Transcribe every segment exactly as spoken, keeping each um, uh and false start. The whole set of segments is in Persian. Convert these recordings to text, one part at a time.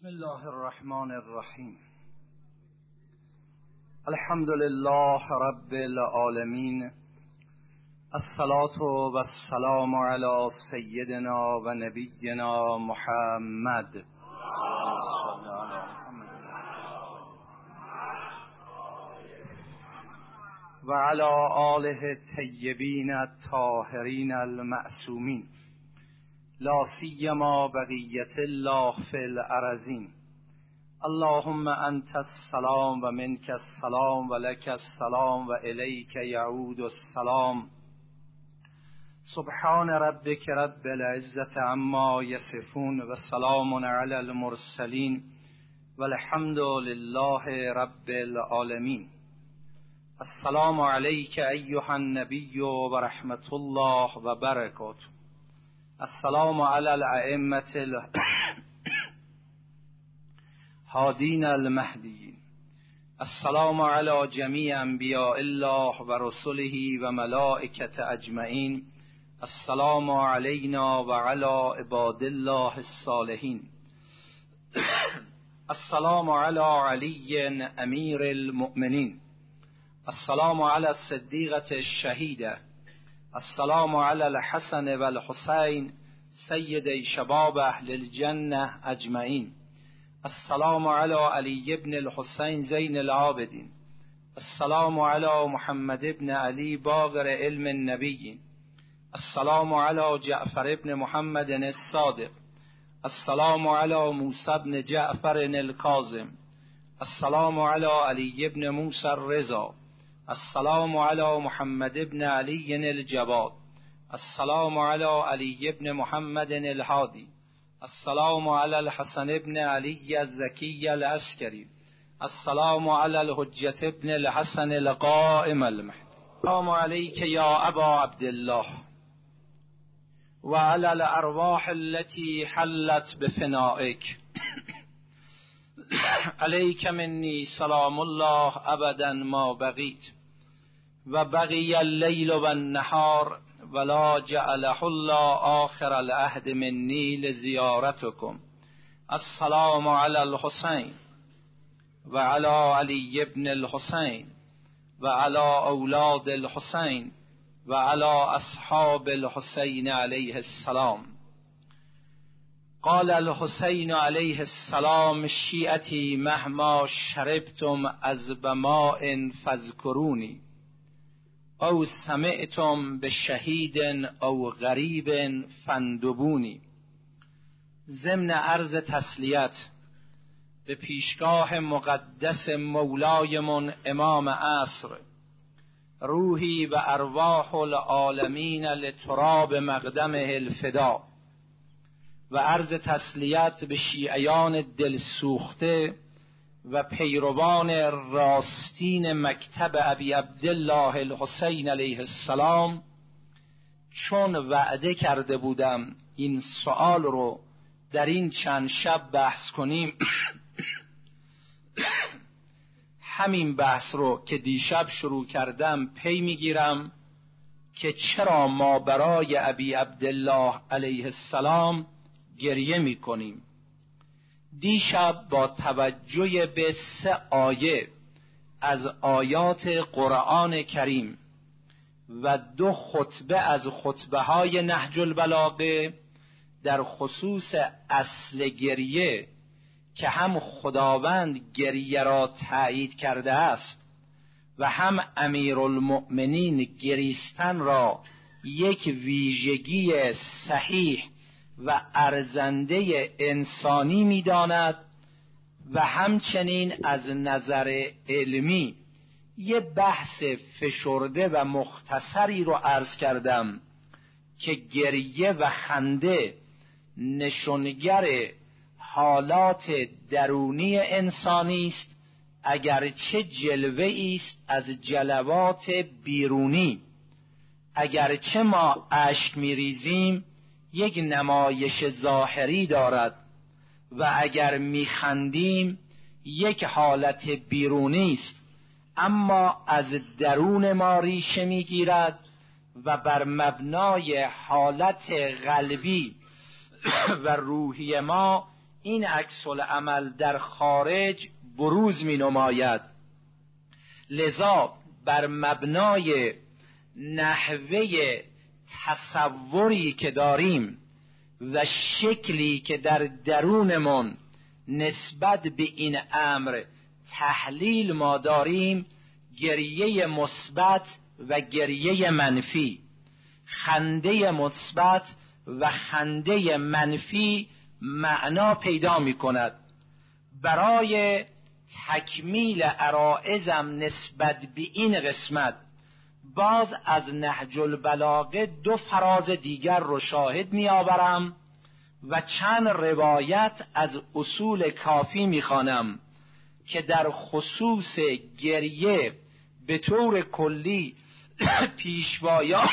بسم الله الرحمن الرحیم. الحمد لله رب العالمین، الصلاة و السلام علی سیدنا و نبینا محمد و علی آله الطیبین الطاهرین المعصومین، لا سیما بقیت الله فی الارضین. اللهم انت السلام و منک السلام و لک السلام و الیک یعود السلام. سبحان ربک رب العزة عما یصفون و سلام علی المرسلین و الحمد لله رب العالمین. السلام علیک ایها النبی و رحمت الله و برکاته. السلام علی الائمة الهادین المهدیین. السلام علی جمیع انبیاء الله و رسله و ملائکته اجمعین. السلام علینا و علی عباد الله الصالحین. السلام علی علی امیر المؤمنین. السلام علی الصدیقة الشهیده. السلام علی الحسن و الحسین سید شباب اهل الجنه اجمعین. السلام علی علی ابن الحسین زین العابدین. السلام علی محمد ابن علی باقر علم النبیین. السلام علی جعفر ابن محمد الصادق. السلام علی موسی ابن جعفر الکاظم. السلام علی علی ابن موسی الرضا. السلام علی محمد ابن علی الجواد. السلام علی علی ابن محمد الهادی. السلام علی الحسن ابن علی الزکی العسکری. السلام علی الحجة ابن الحسن القائم المهدی. السلام علیک یا ابا عبدالله و علی الارواح التي حلت بفنائک. علیک منی سلام الله ابدا ما بقیت و بقی اللیل و النهار ولا جعله الله آخر العهد منی لزیارتکم. السلام علی الحسین و علی علی ابن الحسین و علی اولاد الحسین و علی اصحاب الحسین علیه السلام. قال الحسین علیه السلام شیعتی مهما شربتم از بماء فاذکرونی او سمعتم بشهید او غریب فاندبونی. ضمن عرض تسلیت به پیشگاه مقدس مولایمون امام عصر، روحی و ارواح العالمین لتراب مقدمه الفدا، و عرض تسلیت به شیعیان دلسوخته و پیروان راستین مکتب ابی عبدالله الحسین علیه السلام. چون وعده کرده بودم این سؤال رو در این چند شب بحث کنیم، همین بحث رو که دیشب شروع کردم پی میگیرم که چرا ما برای ابی عبدالله علیه السلام گریه میکنیم. دیشب با توجه به سه آیه از آیات قرآن کریم و دو خطبه از خطبه های نهج البلاغه در خصوص اصل گریه که هم خداوند گریه را تأیید کرده است و هم امیرالمؤمنین گریستن را یک ویژگی صحیح و ارزنده انسانی می‌داند و همچنین از نظر علمی یه بحث فشرده و مختصری رو عرض کردم که گریه و خنده نشانگر حالات درونی انسانی است، اگرچه جلوه‌ای است از جلوات بیرونی. اگرچه ما اشک می‌ریزیم یک نمایش ظاهری دارد و اگر میخندیم یک حالت بیرونی است، اما از درون ما ریشه میگیرد و بر مبنای حالت قلبی و روحی ما این عکس العمل در خارج بروز می نماید. لذا بر مبنای نحوه تصوری که داریم و شکلی که در درونمون نسبت به این امر تحلیل ما داریم، گریه مثبت و گریه منفی، خنده مثبت و خنده منفی معنا پیدا می کند. برای تکمیل عرائزم نسبت به این قسمت باز از نهج البلاغه دو فراز دیگر رو شاهد می آورم و چند روایت از اصول کافی می خوانم که در خصوص گریه به طور کلی پیشوایان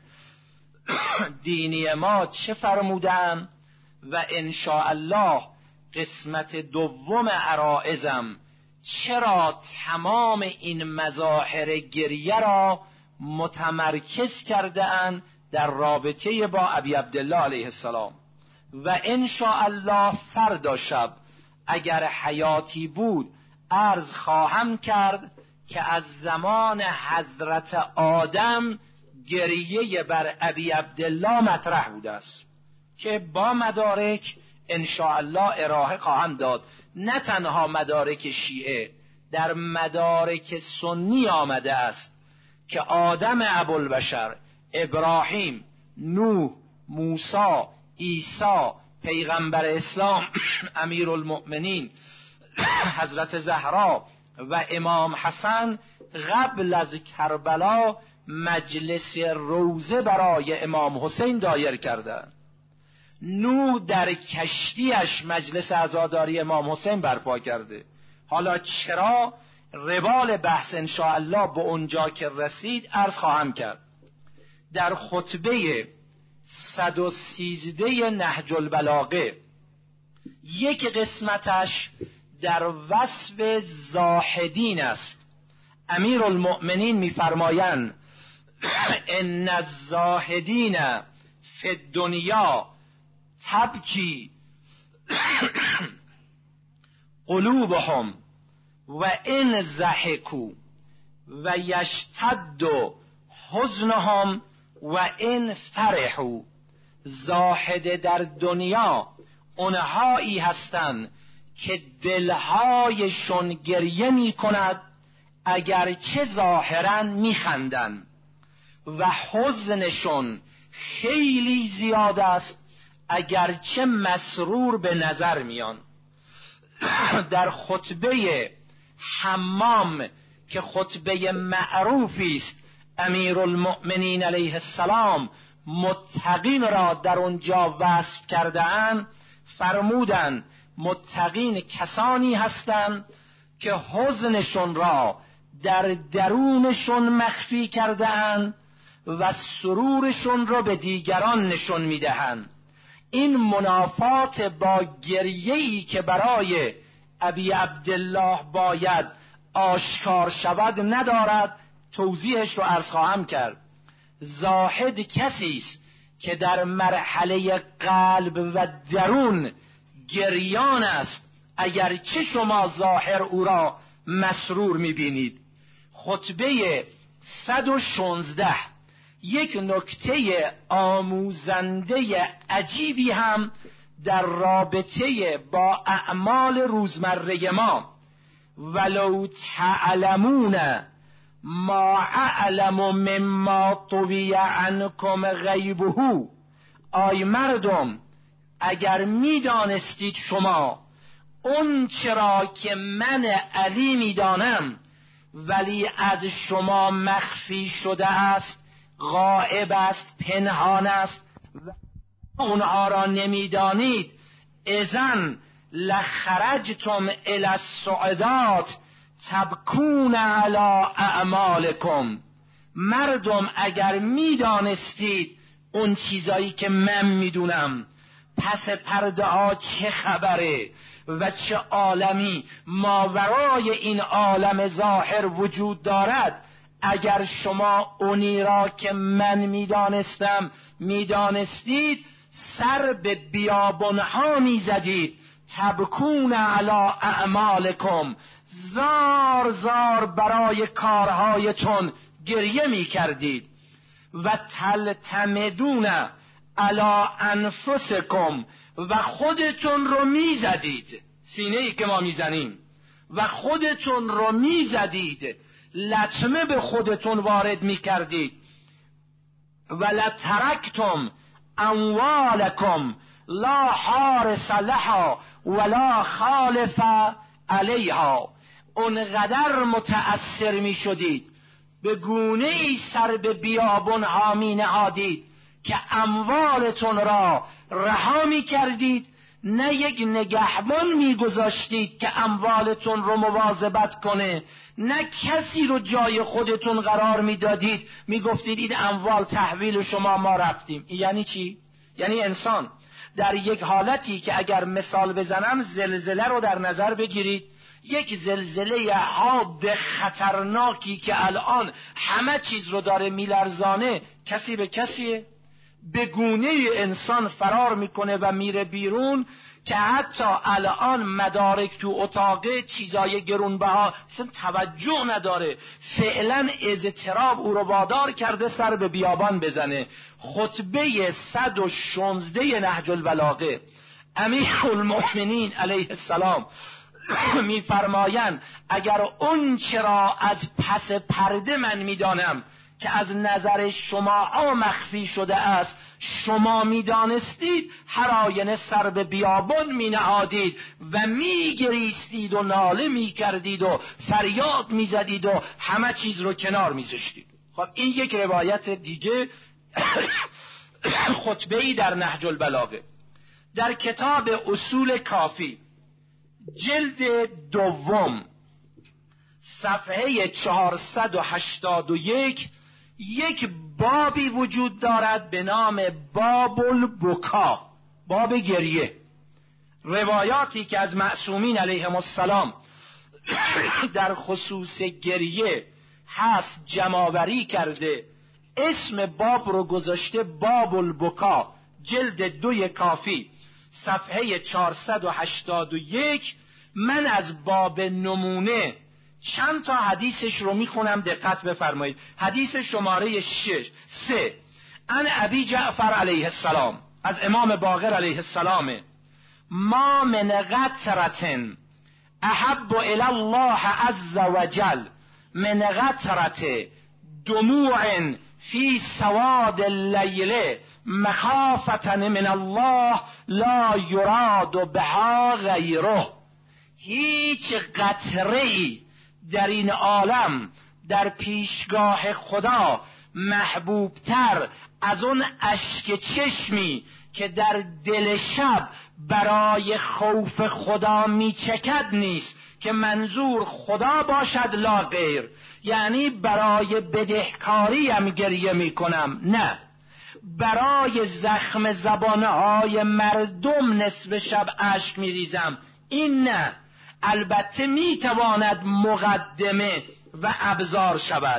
دینی ما چه فرمودن و انشاءالله قسمت دوم عرائزم چرا تمام این مظاهر گریه را متمرکز کرده اند در رابطه با ابی عبدالله علیه السلام. و انشاءالله فردا شب اگر حیاتی بود عرض خواهم کرد که از زمان حضرت آدم گریه بر ابی عبدالله مطرح بوده است که با مدارک انشاءالله ارائه خواهم داد. نه تنها مدارک شیعه، در مدارک سنی آمده است که آدم ابوالبشر، ابراهیم، نوح، موسی، عیسی، پیغمبر اسلام، امیرالمؤمنین حضرت زهرا و امام حسن قبل از کربلا مجلس روزه برای امام حسین دایر کردند. نوح در کشتیش مجلس عزاداری امام حسین برپا کرده. حالا چرا؟ روال بحث انشاءالله به اونجا که رسید عرض خواهم کرد. در خطبه صد و سیزده نهج البلاغه یک قسمتش در وصف زاهدین است. امیرالمؤمنین می‌فرمایند ان الزاهدین فی الدنیا تبکی قلوبهم و ان ضحکوا و یشتد حزنهم و ان فرحوا. زاهد در دنیا اونهایی هستند که دلهایشون گریه می کند اگرچه ظاهرا می خندند و حزنشون خیلی زیاد است اگرچه مسرور به نظر میان. در خطبه حمام که خطبه معروفی است، امیرالمؤمنین علیه السلام متقین را در اونجا وصف کرده اند، فرمودند متقین کسانی هستند که حزنشون را در درونشون مخفی کرده اند و سرورشون را به دیگران نشون میدهند. این منافات با گریه‌ای که برای ابی عبدالله باید آشکار شود ندارد. توضیحش رو عرض خواهم کرد. زاهد کسی است که در مرحله قلب و درون گریان است اگرچه شما ظاهر او را مسرور میبینید. خطبه صد و شانزده یک نکته آموزنده عجیبی هم در رابطه با اعمال روزمره ما. ولو تعلمون ما اعلم مما طوی عنکم غیبه. آی مردم اگر میدانستید شما اون چرا که من علی میدانم ولی از شما مخفی شده است، غائب است، پنهان است و اونها را نمیدانید، اذن لخرجتم الی الصعدات تبکون علی اعمالکم. مردم اگر میدانستید اون چیزایی که من میدونم، پس پرده ها چه خبره و چه عالمی ماورای این عالم ظاهر وجود دارد، اگر شما اونی را که من میدانستم میدانستید، سر به بیابانها میزدید تبکون علی اعمالکم، زار زار برای کارهایتون گریه می کردید. و تلتمدون علی انفسکم، و خودتون رو می زدید، سینه ای که ما می زنیم، و خودتون رو می زدید، لطمه به خودتون وارد می کردید. و لترکتم اموالکم لا حارس لها ولا خالف علیها، اونقدر متأثر می شدید، به گونه ای سر به بیابان ها می نهادید که اموالتون را رها می کردید، نه یک نگهبان می گذاشتید که اموالتون رو مواظبت کنه، نه کسی رو جای خودتون قرار می دادید، می گفتید این اموال تحویل شما، ما رفتیم. یعنی چی؟ یعنی انسان در یک حالتی که اگر مثال بزنم زلزله رو در نظر بگیرید، یک زلزله حاد خطرناکی که الان همه چیز رو داره میلرزانه، کسی به کسیه؟ به گونه انسان فرار میکنه و میره بیرون که حتی الان مدارک تو اتاقه چیزای گرونبها اصلا توجه نداره، فعلا اضطراب او رو وادار کرده سر به بیابان بزنه. خطبه صد و شانزده نهج البلاغه، امیرالمؤمنین علیه السلام میفرمایند اگر اون چرا از پس پرده من میدانم که از نظر شما مخفی شده است شما میدانستید، هر آینه سر به بیابان می نهادید و میگریستید و ناله میکردید و فریاد میزدید و همه چیز رو کنار میذاشتید. خب این یک روایت دیگه خطبه‌ای در نهج البلاغه. در کتاب اصول کافی جلد دوم صفحه چهارصد و هشتاد و یک یک بابی وجود دارد به نام باب البکا، باب گریه. روایاتی که از معصومین علیهم السلام در خصوص گریه هست جمع‌آوری کرده، اسم باب رو گذاشته باب البکا، جلد دوی کافی صفحه چهارصد و هشتاد و یک. من از باب نمونه چند تا حدیثش رو میخونم، دقت بفرمایید. حدیث شماره شش سه ان ابی جعفر علیه السلام، از امام باقر علیه السلام: ما من قطرة احب الی الله عز وجل من قطرة دموع فی سواد اللیل مخافة من الله لا یراد بها غیره. هیچ قطره‌ای در این عالم در پیشگاه خدا محبوبتر از اون اشک چشمی که در دل شب برای خوف خدا میچکد نیست که منظور خدا باشد لا غیر، یعنی برای بدهکاری هم گریه میکنم، نه برای زخم زبانهای مردم نصف شب اشک میریزم، این نه. البته میتواند مقدمه و ابزار شود.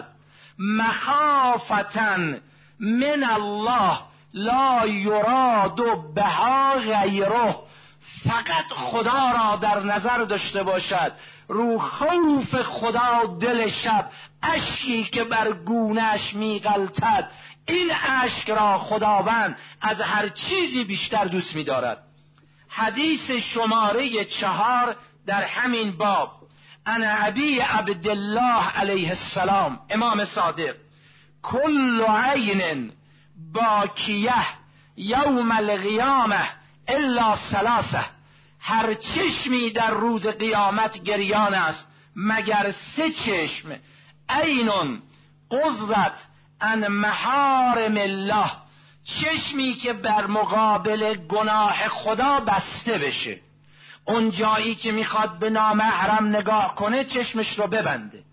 مخافتن من الله لا یراد بها غیره، فقط خدا را در نظر داشته باشد، رو خوف خدا دل شب اشکی که بر گونه‌اش میغلطد، این اشک را خداوند از هر چیزی بیشتر دوست می‌دارد. حدیث شماره چهار در همین باب، ان ابی عبدالله علیه السلام، امام صادق: کل عین باکیه یوم القیامه الا ثلاثه، هر چشمی در روز قیامت گریان است مگر سه چشم: عین قضت عن محارم الله، چشمی که بر مقابل گناه خدا بسته بشه، اون جایی که میخواد به نامحرم نگاه کنه چشمش رو ببنده،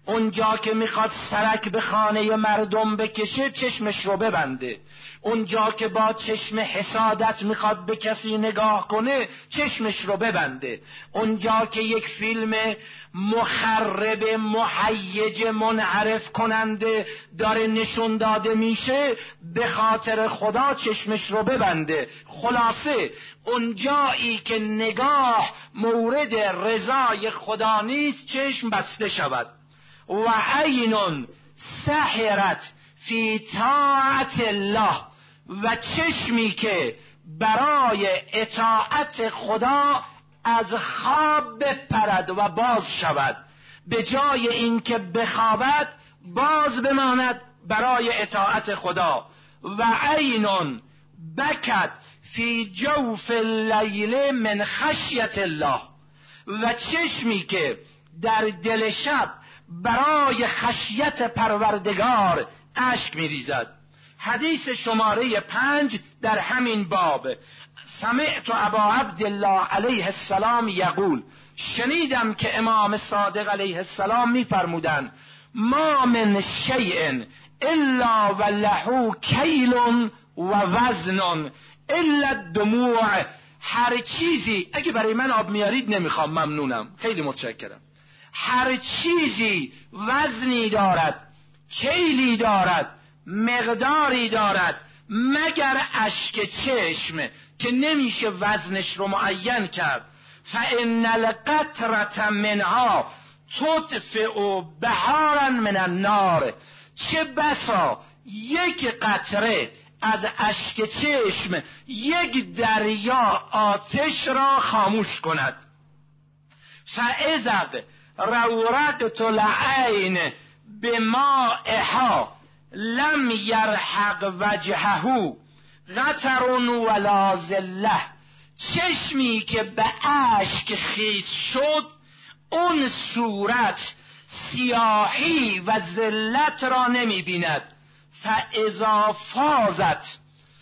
اونجا که میخواد سرک به خانه مردم بکشه چشمش رو ببنده، اونجا که با چشم حسادت میخواد به کسی نگاه کنه چشمش رو ببنده، اونجا که یک فیلم مخرب مهیج منحرف کننده داره نشون داده میشه به خاطر خدا چشمش رو ببنده. خلاصه اونجایی که نگاه مورد رضای خدا نیست چشم بسته شود. و عین سحرت فی طاعت الله، و چشمی که برای اطاعت خدا از خواب بپرد و باز شود، به جای اینکه بخوابد باز بماند برای اطاعت خدا. و عین بکت فی جوف اللیل من خشیت الله، و چشمی که در دل شب برای خشیت پروردگار اشک میریزد. حدیث شماره پنج در همین باب: سمعت ابا عبدالله علیه السلام یقول، شنیدم که امام صادق علیه السلام میفرمودند: ما من شیء الا وله کیل و وزن الا الدموع. هر چیزی، اگه برای من آب میارید نمیخوام، ممنونم، خیلی متشکرم. هر چیزی وزنی دارد، کیلی دارد، مقداری دارد، مگر اشک چشم که نمیشه وزنش رو معین کرد. فإن القطرة منها تطفئ بحارا من النار. چه بسا یک قطره از اشک چشم یک دریا آتش را خاموش کند. فاذا رورقت العین بمائها لم یرحق وجهه قطر ولا ذله. چشمی که به اشک خیس شد اون صورت سیاهی و ذلت را نمی بیند. فاذا فاضت،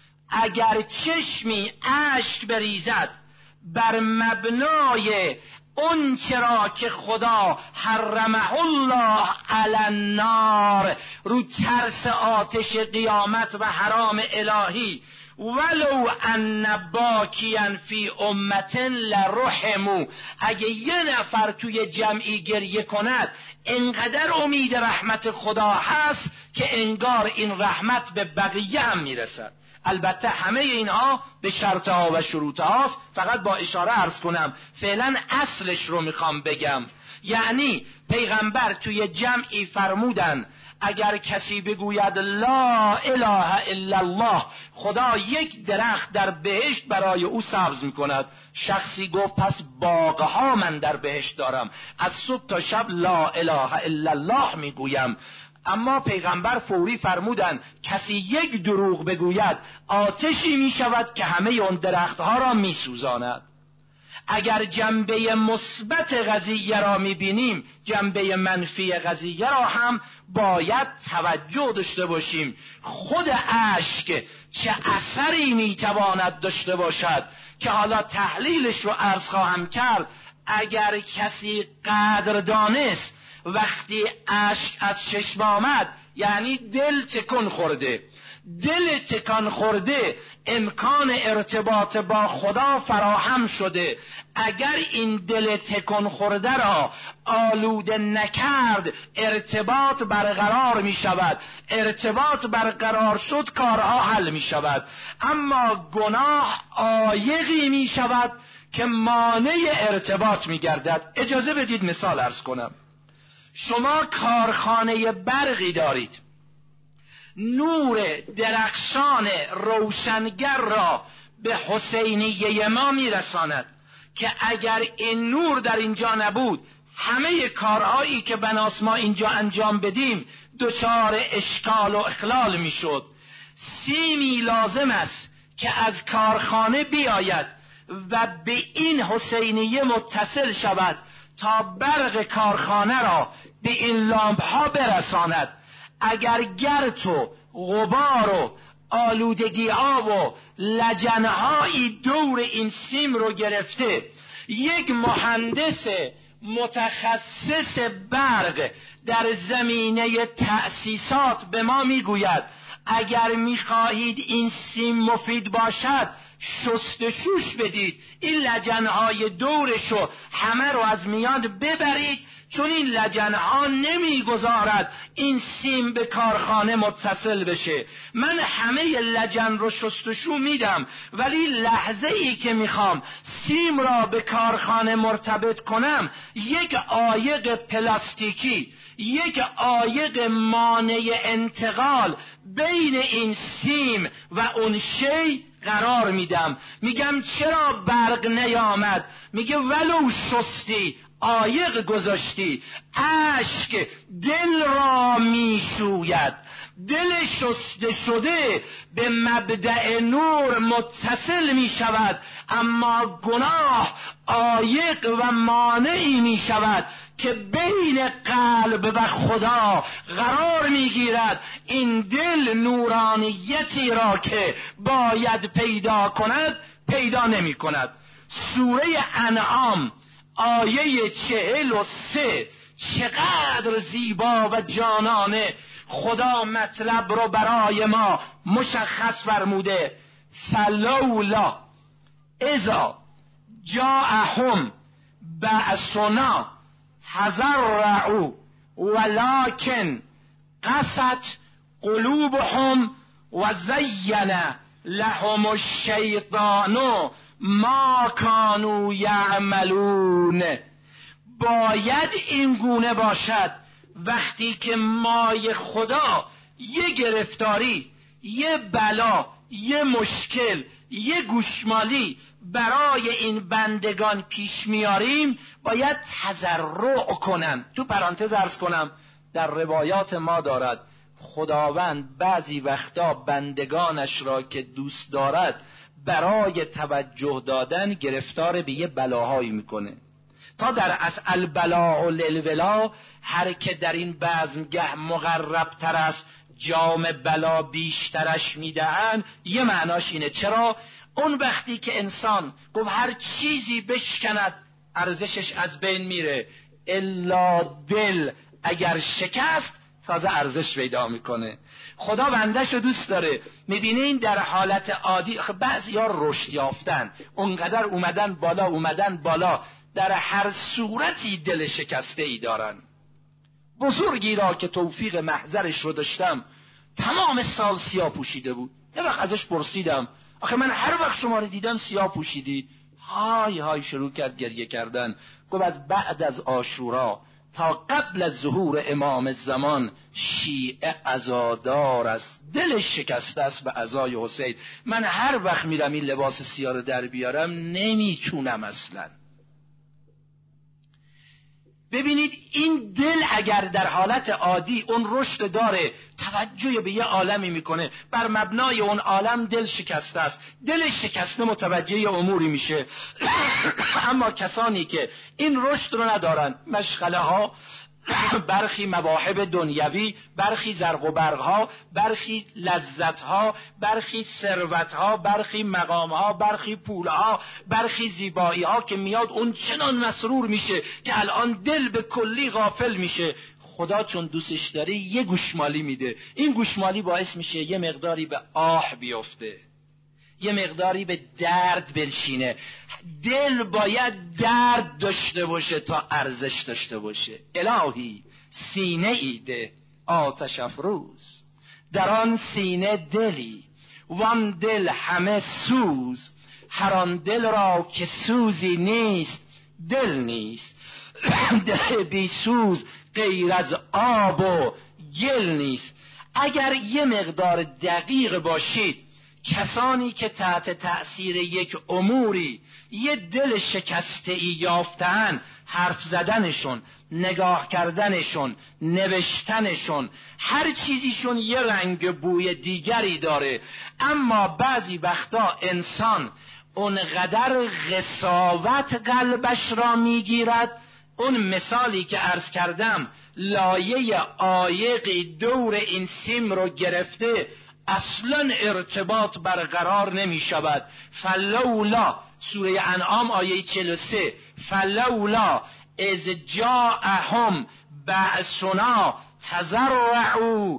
اگر چشمی اشک بریزد بر مبنای اون چرا که خدا حرمه الله علی النار، رو ترس آتش قیامت و حرام الهی، ولو ان باکیا فی امت لرحموا، اگه یه نفر توی جمعی گریه کند انقدر امید رحمت خدا هست که انگار این رحمت به بقیه هم میرسد. البته همه اینها به شرطها و شروطهاست، فقط با اشاره عرض کنم فعلا اصلش رو میخوام بگم. یعنی پیغمبر توی جمعی فرمودن اگر کسی بگوید لا اله الا الله، خدا یک درخت در بهشت برای او سبز میکند. شخصی گفت پس باغها من در بهشت دارم، از صبح تا شب لا اله الا الله میگویم. اما پیغمبر فوری فرمودن کسی یک دروغ بگوید آتشی می شود که همه اون درختها را می سوزاند. اگر جنبه مثبت قضیه را می بینیم، جنبه منفی قضیه را هم باید توجه داشته باشیم. خود اشک چه اثری می تواند داشته باشد که حالا تحلیلش رو عرض خواهم کرد. اگر کسی قدر دانست وقتی اشک از چشم آمد یعنی دل تکان خورده، دل تکان خورده امکان ارتباط با خدا فراهم شده. اگر این دل تکان خورده را آلوده نکرد ارتباط برقرار می شود، ارتباط برقرار شد کارها حل می شود. اما گناه عایقی می شود که مانع ارتباط می گردد. اجازه بدید مثال عرض کنم. شما کارخانه برقی دارید، نور درخشان روشنگر را به حسینیه ما میرساند که اگر این نور در اینجا نبود همه کارهایی که بناس ما اینجا انجام بدیم دچار اشکال و اخلال میشد. سیمی لازم است که از کارخانه بیاید و به این حسینیه متصل شود تا برق کارخانه را به این لامپ ها برساند. اگر گرد و غبار و آلودگی ها و لجنهایی دور این سیم رو گرفته، یک مهندس متخصص برق در زمینه تأسیسات به ما میگوید اگر میخواهید این سیم مفید باشد شستشوش بدید، این لجنهای دورشو همه رو از میاد ببرید، چون این لجنها نمیگذارد این سیم به کارخانه متصل بشه. من همه لجن رو شستشو میدم، ولی لحظه ای که میخوام سیم را به کارخانه مرتبط کنم یک عایق پلاستیکی، یک عایق مانع انتقال بین این سیم و اون شی قرار میدم. میگم چرا برق نیامد؟ میگه ولو شستی عایق گذاشتی، اشک دل را میشوید، دل شسته شده به مبدأ نور متصل میشود، اما گناه عایق و مانعی میشود که بین قلب و خدا قرار میگیرد. این دل نورانیتی را که باید پیدا کند پیدا نمی کند. سوره انعام آیه چهل و سه چقدر زیبا و جانانه خدا مطلب رو برای ما مشخص فرموده. فلولا اذا جاءهم بأسنا تضرعوا ولكن قست قلوبهم و زین لهم الشیطان ما کانوا یعملون. باید این گونه باشد وقتی که مای خدا یه گرفتاری، یه بلا، یه مشکل، یه گوشمالی برای این بندگان پیش میاریم، باید تضرع کنن. تو پرانتز عرض کنم در روایات ما دارد خداوند بعضی وقتا بندگانش را که دوست دارد برای توجه دادن گرفتار به یه بلاهایی میکنه، تا در اصل البلاء للولا، هر که در این بزمگه مقرب تر است جام بلا بیشترش میدهن. یه معناش اینه. چرا؟ اون وقتی که انسان گفت هر چیزی بشکند ارزشش از بین میره، الا دل اگر شکست تازه ارزش پیدا میکنه. خدا بندش رو دوست داره. میبینین در حالت عادی بعضی ها رشد یافتن، اونقدر اومدن بالا اومدن بالا، در هر صورتی دل شکسته ای دارن. بزرگی را که توفیق محضرش رو داشتم تمام سال سیاه پوشیده بود. یه وقت ازش پرسیدم آخه من هر وقت شما رو دیدم سیاه پوشیدی. های های شروع کرد گریه کردن. گفت از بعد از عاشورا تا قبل از ظهور امام زمان شیعه عزادار است، دلش شکسته است به عزای حسین. من هر وقت میرم این لباس سیاه رو در بیارم نمیتونم اصلا. ببینید این دل اگر در حالت عادی اون رشد داره، توجه به یه عالمی میکنه، بر مبنای اون عالم دل شکسته است، دل شکسته متوجه اموری میشه. اما کسانی که این رشد رو ندارن، مشغله ها، برخی مواهب دنیوی، برخی زرق و برق ها، برخی لذت ها، برخی ثروت ها، برخی مقام ها، برخی پول ها، برخی زیبایی ها که میاد اون چنان مسرور میشه که الان دل به کلی غافل میشه. خدا چون دوستش داره یه گوشمالی میده. این گوشمالی باعث میشه یه مقداری به آه بیفته، یه مقداری به درد بنشینه. دل باید درد داشته باشه تا ارزش داشته باشه. الهی سینه ایده آتش افروز، در آن سینه دلی وان دل همه سوز، هر آن دل را که سوزی نیست دل نیست. دل بی سوز غیر از آب و گل نیست. اگر یه مقدار دقیق باشید، کسانی که تحت تأثیر یک اموری یه دل شکسته ای یافتن، حرف زدنشون، نگاه کردنشون، نوشتنشون، هر چیزیشون یه رنگ بوی دیگری داره. اما بعضی وقتا انسان اونقدر قساوت قلبش را میگیرد. اون مثالی که عرض کردم، لایه عایقی دور این سیم رو گرفته، اصلا ارتباط برقرار نمی شود. فلولا، سوره انعام آیه چهل و سه، فلولا اذ جاءهم بأسنا تضرعوا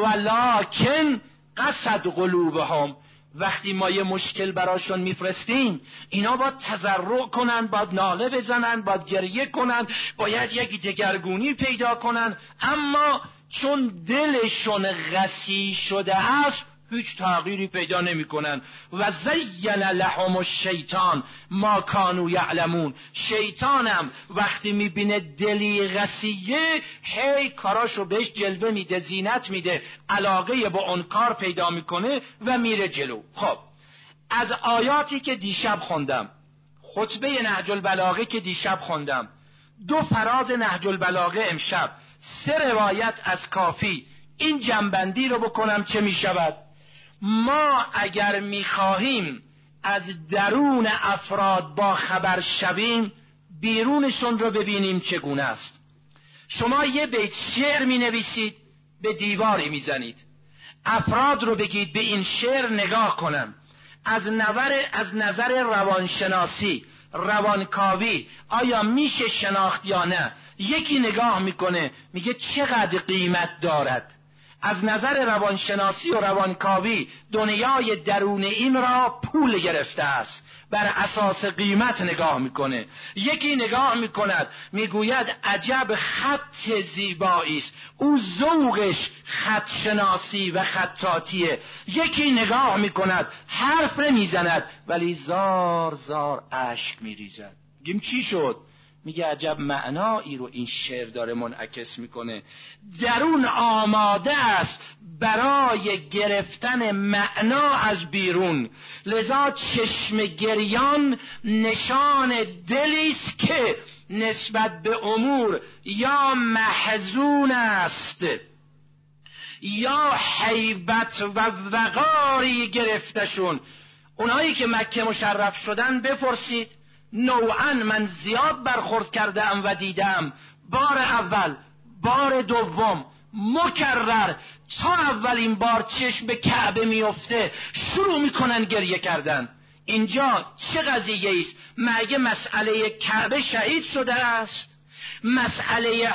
ولکن قست قلوبهم. وقتی ما یه مشکل براشون میفرستیم اینا باید تضرع کنن، باید ناله بزنن، باید گریه کنن، باید یک دگرگونی پیدا کنن، اما چون دلشون قسی شده است هیچ تغییری پیدا نمی کنن. و زین لهم الشیطان ما کانوا یعلمون. شیطانم وقتی میبینه دلی قسیه هی کاراشو بهش جلوه میده، زینت میده، علاقه با اون کار پیدا میکنه و میره جلو. خب از آیاتی که دیشب خوندم، خطبه نهج البلاغه که دیشب خوندم، دو فراز نهج البلاغه امشب، سه روایت از کافی، این جنبندی رو بکنم چه میشود؟ ما اگر میخواهیم از درون افراد با خبر شویم بیرونشون رو ببینیم چگونه است. شما یه بیت شعر مینویسید به دیواری میزنید، افراد رو بگید به این شعر نگاه کنن، از نظر از نظر روانشناسی، روانکاوی آیا میشه شناخت یا نه؟ یکی نگاه میکنه میگه چقدر قیمت دارد، از نظر روانشناسی و روانکاوی دنیای درون این را پول گرفته است، بر اساس قیمت نگاه میکنه. یکی نگاه میکند میگوید عجب خط زیبایی است، او ذوقش خط شناسی و خطاطیه. یکی نگاه میکند حرف نمیزند ولی زار زار اشک میریزد. میگیم چی شد؟ میگه عجب معنایی رو این شعر داره منعکس میکنه. درون آماده است برای گرفتن معنا از بیرون، لذا چشم گریان نشان دلی است که نسبت به امور یا محزون است یا هیبت و وقاری گرفتشون. اونایی که مکه مشرف شدن بپرسید، نوعا من زیاد برخورد کردم و دیدم، بار اول، بار دوم، مکرر، تا اولین بار چشم به کعبه میفته شروع میکنن گریه کردن. اینجا چه قضیه است؟ مگه مسئله کعبه شهید شده است؟ مسئله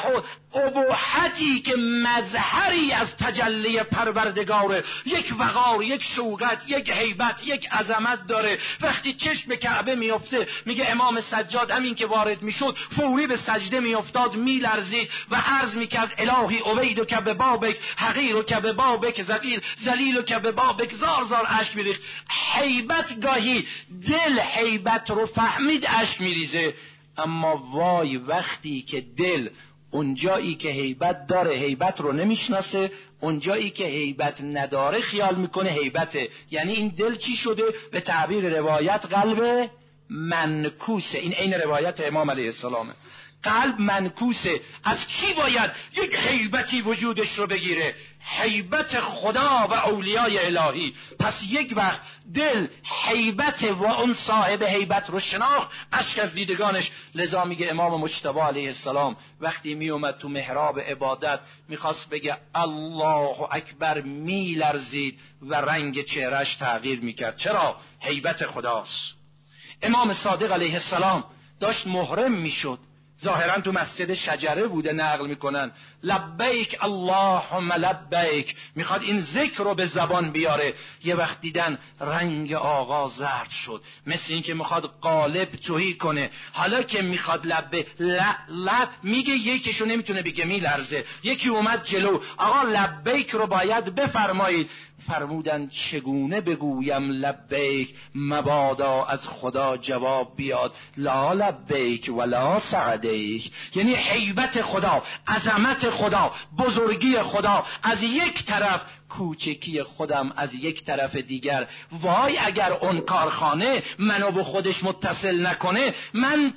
اباحتی که مظهری از تجلی پروردگاره، یک وقار، یک شوقت، یک هیبت، یک عظمت داره. وقتی چشم به کعبه میفته، میگه امام سجاد همین که وارد میشد فوری به سجده میافتاد، میلرزید و عرض میکرد الهی اویدک به بابک، حقیرک به بابک ذلیل، ذلیلک به بابک، زار زار اشک میریخت. هیبت گاهی دل هیبت رو فهمید اشک میریزه، اما وای وقتی که دل اونجایی که هیبت داره هیبت رو نمیشناسه، اونجایی که هیبت نداره خیال میکنه هیبته. یعنی این دل چی شده؟ به تعبیر روایت قلب منکوسه. این عین روایت امام علیه السلامه. قلب منکوسه. از کی باید یک هیبتی وجودش رو بگیره؟ هیبت خدا و اولیای الهی. پس یک وقت دل هیبت و اون صاحب هیبت رو شناخت، اشک از دیدگانش. لذا میگه امام مجتبی علیه السلام وقتی میومد تو محراب عبادت میخواست بگه الله اکبر میلرزید و رنگ چهرش تغییر میکرد. چرا؟ هیبت خداست. امام صادق علیه السلام داشت محرم میشد، ظاهرا تو مسجد شجره بوده، نقل میکنن لبیک اللهم لبیک، میخواد این ذکر رو به زبان بیاره. یه وقت دیدن رنگ آقا زرد شد، مثل این که میخواد قالب توهی کنه. حالا که میخواد لبه لب لب میگه، یکیشو نمیتونه بگه میلرزه. یکی اومد جلو، آقا لبیک رو باید بفرمایید. فرمودن چگونه بگویم لبیک مبادا از خدا جواب بیاد لا لبیک ولا سعدیک. یعنی هیبت خدا، عظمت خدا، بزرگی خدا از یک طرف، کوچکی خودم از یک طرف دیگر. وای اگر اون کارخانه منو به خودش متصل نکنه، من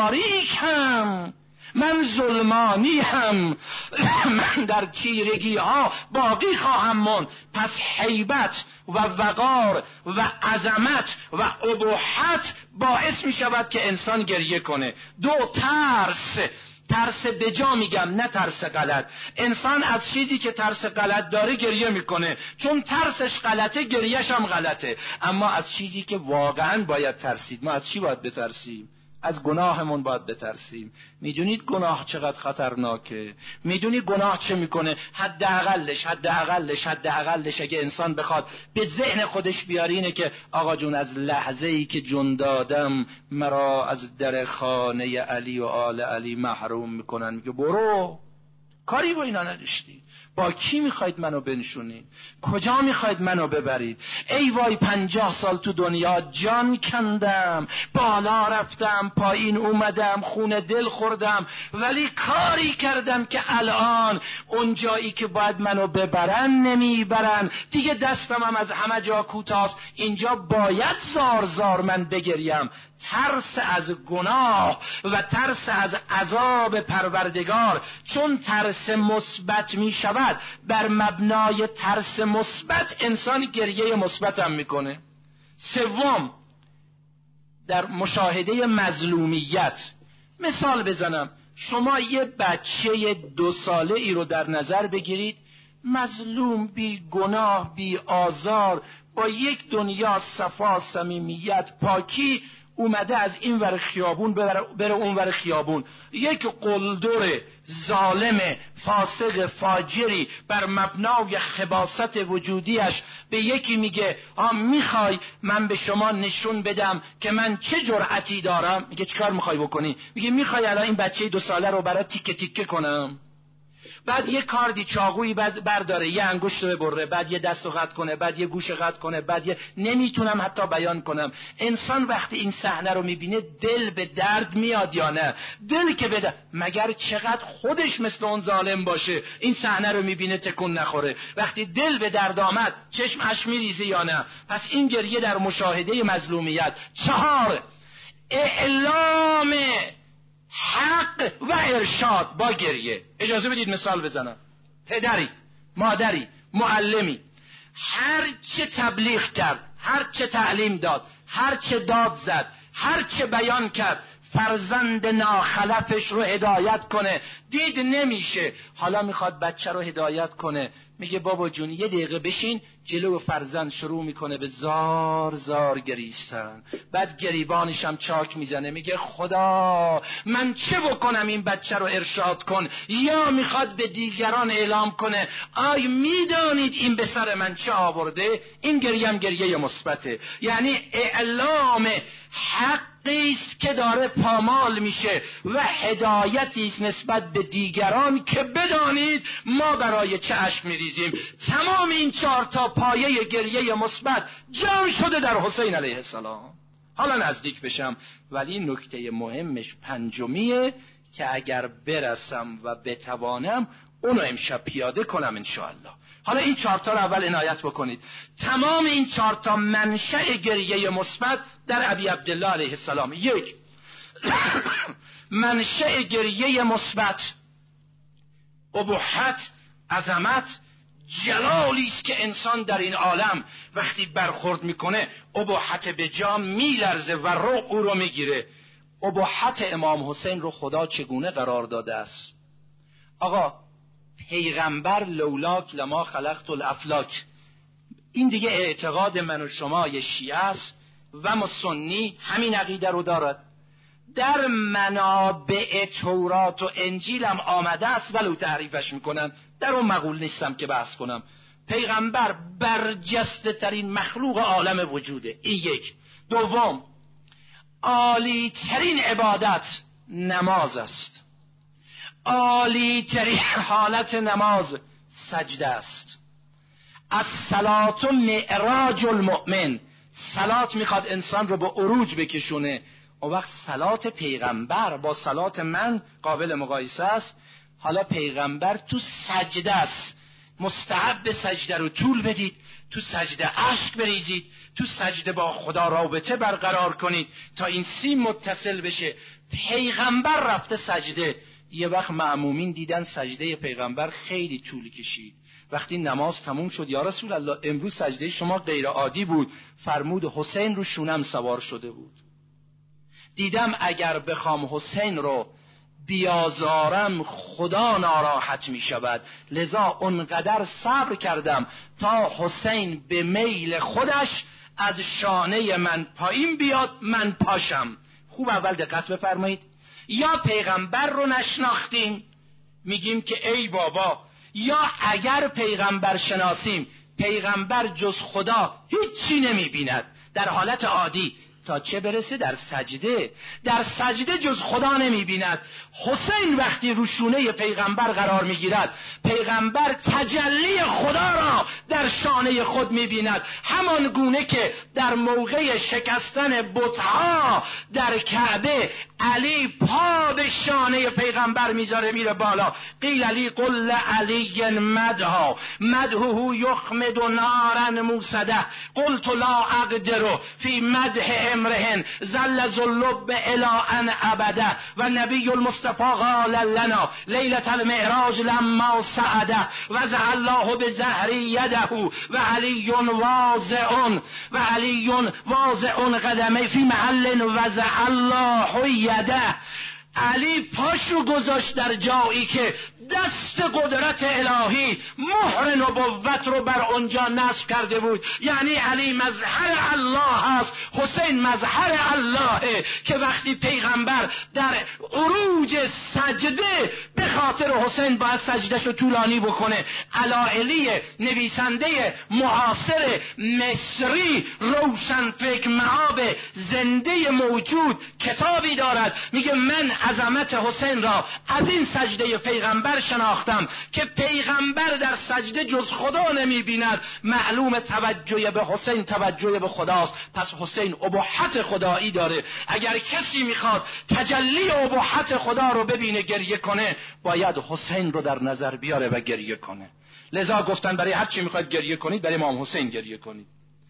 تاریکم، من ظلمانی هم، من در تیرگی ها باقی خواهم موند. پس هیبت و وقار و عظمت و اباحت باعث می شود که انسان گریه کنه. دو، ترس. ترس بجا میگم، نه ترس غلط. انسان از چیزی که ترس غلط داره گریه میکنه، چون ترسش غلطه گریهش هم غلطه. اما از چیزی که واقعا باید ترسید، ما از چی باید بترسیم؟ از گناهمون باید بترسیم. میدونید گناه چقدر خطرناکه؟ میدونید گناه چه میکنه؟ حداقلش حداقلش حداقلش اگه انسان بخواد به ذهن خودش بیاره اینه که آقا جون از لحظه ای که جون دادم مرا از در خانه علی و آل علی محروم میکنن، میگه برو، کاری با اینا نداشتی. با کی میخواید منو بنشونید؟ کجا میخواید منو ببرید؟ ای وای پنجاه سال تو دنیا جان کندم، بالا رفتم پایین اومدم، خون دل خوردم، ولی کاری کردم که الان اون جایی که باید منو ببرن نمیبرن دیگه. دستم هم از همه جا کوتاست، اینجا باید زار زار من بگریم. ترس از گناه و ترس از عذاب پروردگار، چون ترس مثبت می شود، بر مبنای ترس مثبت انسان گریه مثبت هم میکنه. سوم، در مشاهده مظلومیت مثال بزنم، شما یه بچه دو ساله ای رو در نظر بگیرید، مظلوم، بی گناه، بی آزار، با یک دنیا صفا، صمیمیت، پاکی، اومده از این ور خیابون بره اون ور خیابون. یک قلدر ظالم فاسق فاجری بر مبنای خباثت وجودیش به یکی میگه آ میخوای من به شما نشون بدم که من چه جرأتی دارم؟ میگه چیکار میخوای بکنی؟ میگه میخوای الان این بچه دو ساله رو برات تیکه تیکه کنم؟ بعد یه کاردی چاقویی برداره، یه انگشت رو ببره، بعد یه دست رو قطع کنه، بعد یه گوش قطع کنه، بعد یه نمیتونم حتی بیان کنم. انسان وقتی این صحنه رو میبینه دل به درد میاد یا نه؟ دل که بده، مگر چقدر خودش مثل اون ظالم باشه این صحنه رو میبینه تکون نخوره؟ وقتی دل به درد آمد چشمش میریزه یا نه؟ پس این گریه در مشاهده مظلومیت. چهار، اعلام حق و ارشاد با گریه. اجازه بدید مثال بزنم. پدری، مادری، معلمی هر چه تبلیغ کرد، هر چه تعلیم داد، هر چه داد زد، هر چه بیان کرد، فرزند ناخلفش رو هدایت کنه، دید نمیشه. حالا میخواد بچه رو هدایت کنه، میگه بابا جون یه دقیقه بشین. جلو فرزند شروع میکنه به زار زار گریستن، بعد گریبانش هم چاک میزنه، میگه خدا من چه بکنم این بچه رو ارشاد کن؟ یا میخواد به دیگران اعلام کنه آی میدانید این به سر من چه آورده؟ این گریه هم گریه مثبته، یعنی اعلام حقی است که داره پامال میشه و هدایتی است نسبت به دیگران که بدانید ما برای چه اشک میریزیم. تمام این چهار تا پایه گریه مثبت جمع شده در حسین علیه السلام. حالا نزدیک بشم، ولی نکته مهمش پنجمیه که اگر برسم و بتوانم اونو امشب پیاده کنم انشاءالله. حالا این چهار تا رو اول عنایت بکنید. تمام این چهار تا منشأ گریه مثبت در ابی عبدالله علیه السلام. یک، منشأ گریه مثبت ابهت، عظمت، جلالی است که انسان در این عالم وقتی برخورد میکنه ابهت به جا میلرزه و روح او رو میگیره. ابهت امام حسین رو خدا چگونه قرار داده است؟ آقا پیغمبر لولاک لما خلقت الافلاک، این دیگه اعتقاد من و شما یه شیعه است و ما سنی همین عقیده رو دارد. در منابع تورات و انجیل هم آمده است ولو تعریفش میکنن، در اون مقول نیستم که بحث کنم. پیغمبر برجسته ترین مخلوق عالم وجوده، این یک. دوم، عالی ترین عبادت نماز است، عالی ترین حالت نماز سجده است. الصلاة معراج المؤمن، صلات میخواد انسان رو به عروج بکشونه. اون وقت صلات پیغمبر با صلات من قابل مقایسه است. حالا پیغمبر تو سجده است، مستحب سجده رو طول بدید، تو سجده اشک بریزید، تو سجده با خدا رابطه برقرار کنید تا این سیم متصل بشه. پیغمبر رفته سجده. یه وقت مأمومین دیدن سجده پیغمبر خیلی طول کشید. وقتی نماز تموم شد یا رسول الله امروز سجده شما غیر عادی بود، فرمود حسین رو شونم سوار شده بود. دیدم اگر بخوام حسین رو بیازارم خدا ناراحت می شود، لذا اونقدر صبر کردم تا حسین به میل خودش از شانه من پایین بیاد، من پاشم. خوب اول دقت بفرمایید. یا پیغمبر رو نشناختیم میگیم که ای بابا، یا اگر پیغمبر شناسیم پیغمبر جز خدا هیچی نمیبیند در حالت عادی، تا چه برسه در سجده. در سجده جز خدا نمیبیند. حسین وقتی رو شونه پیغمبر قرار میگیرد، پیغمبر تجلی خدا را در شانه خود میبیند، همان گونه که در موقع شکستن بتها در کعبه علی پا به شانه پیغمبر میذاره میره بالا. قیل علی قل علی مدها مدهه یخمد نارا موسده قلت لا اقدر فی مدح امرهن زل ذلب الى ان ابده و نبی المصطفى قال لنا لیلة المعراج لما سعده وضع الله بزهری یده و علی واضع و علی واضع قدمه فی محل وضع الله یده. علی پاشو گذاشت در جایی که دست قدرت الهی مهر نبوت رو بر اونجا نصب کرده بود. یعنی علی مظهر الله هست، حسین مظهر اللهه که وقتی پیغمبر در عروج سجده به خاطر حسین باید سجدهشو طولانی بکنه. علاءلی نویسنده معاصر مصری روشنفکر معاب زنده موجود کتابی دارد، میگه من عظمت حسین را از این سجده پیغمبر شناختم که پیغمبر در سجده جز خدا نمی بیند. معلوم توجه به حسین توجه به خداست، پس حسین اباحت خدایی داره. اگر کسی میخواد تجلی اباحت خدا رو ببینه گریه کنه، باید حسین رو در نظر بیاره و گریه کنه. لذا گفتن برای هر چی میخواید گریه کنید برای امام حسین گریه کنید.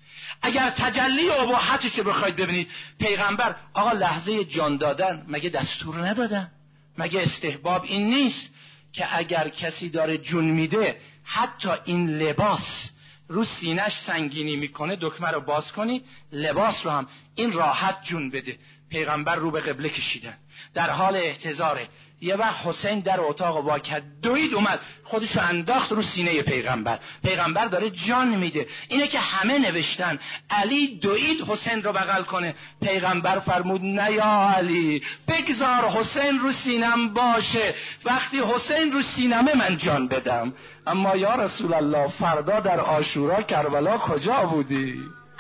اگر تجلی اباحتش رو بخواید ببینید، پیغمبر آقا لحظه جان دادن مگه دستور ندادن؟ مگه استحباب این نیست که اگر کسی داره جون میده حتی این لباس رو سینش سنگینی میکنه دکمه رو باز کنید، لباس رو هم این راحت جون بده. پیغمبر رو به قبله کشیدن در حال احتضاره. یه وقت حسین در اتاق واکد دوید اومد خودشو انداخت رو سینه پیغمبر. پیغمبر داره جان میده. اینه که همه نوشتن علی دوید حسین رو بغل کنه. پیغمبر فرمود نه یا علی، بگذار حسین رو سینم باشه، وقتی حسین رو سینمه من جان بدم. اما یا رسول الله فردا در عاشورا کربلا کجا بودی؟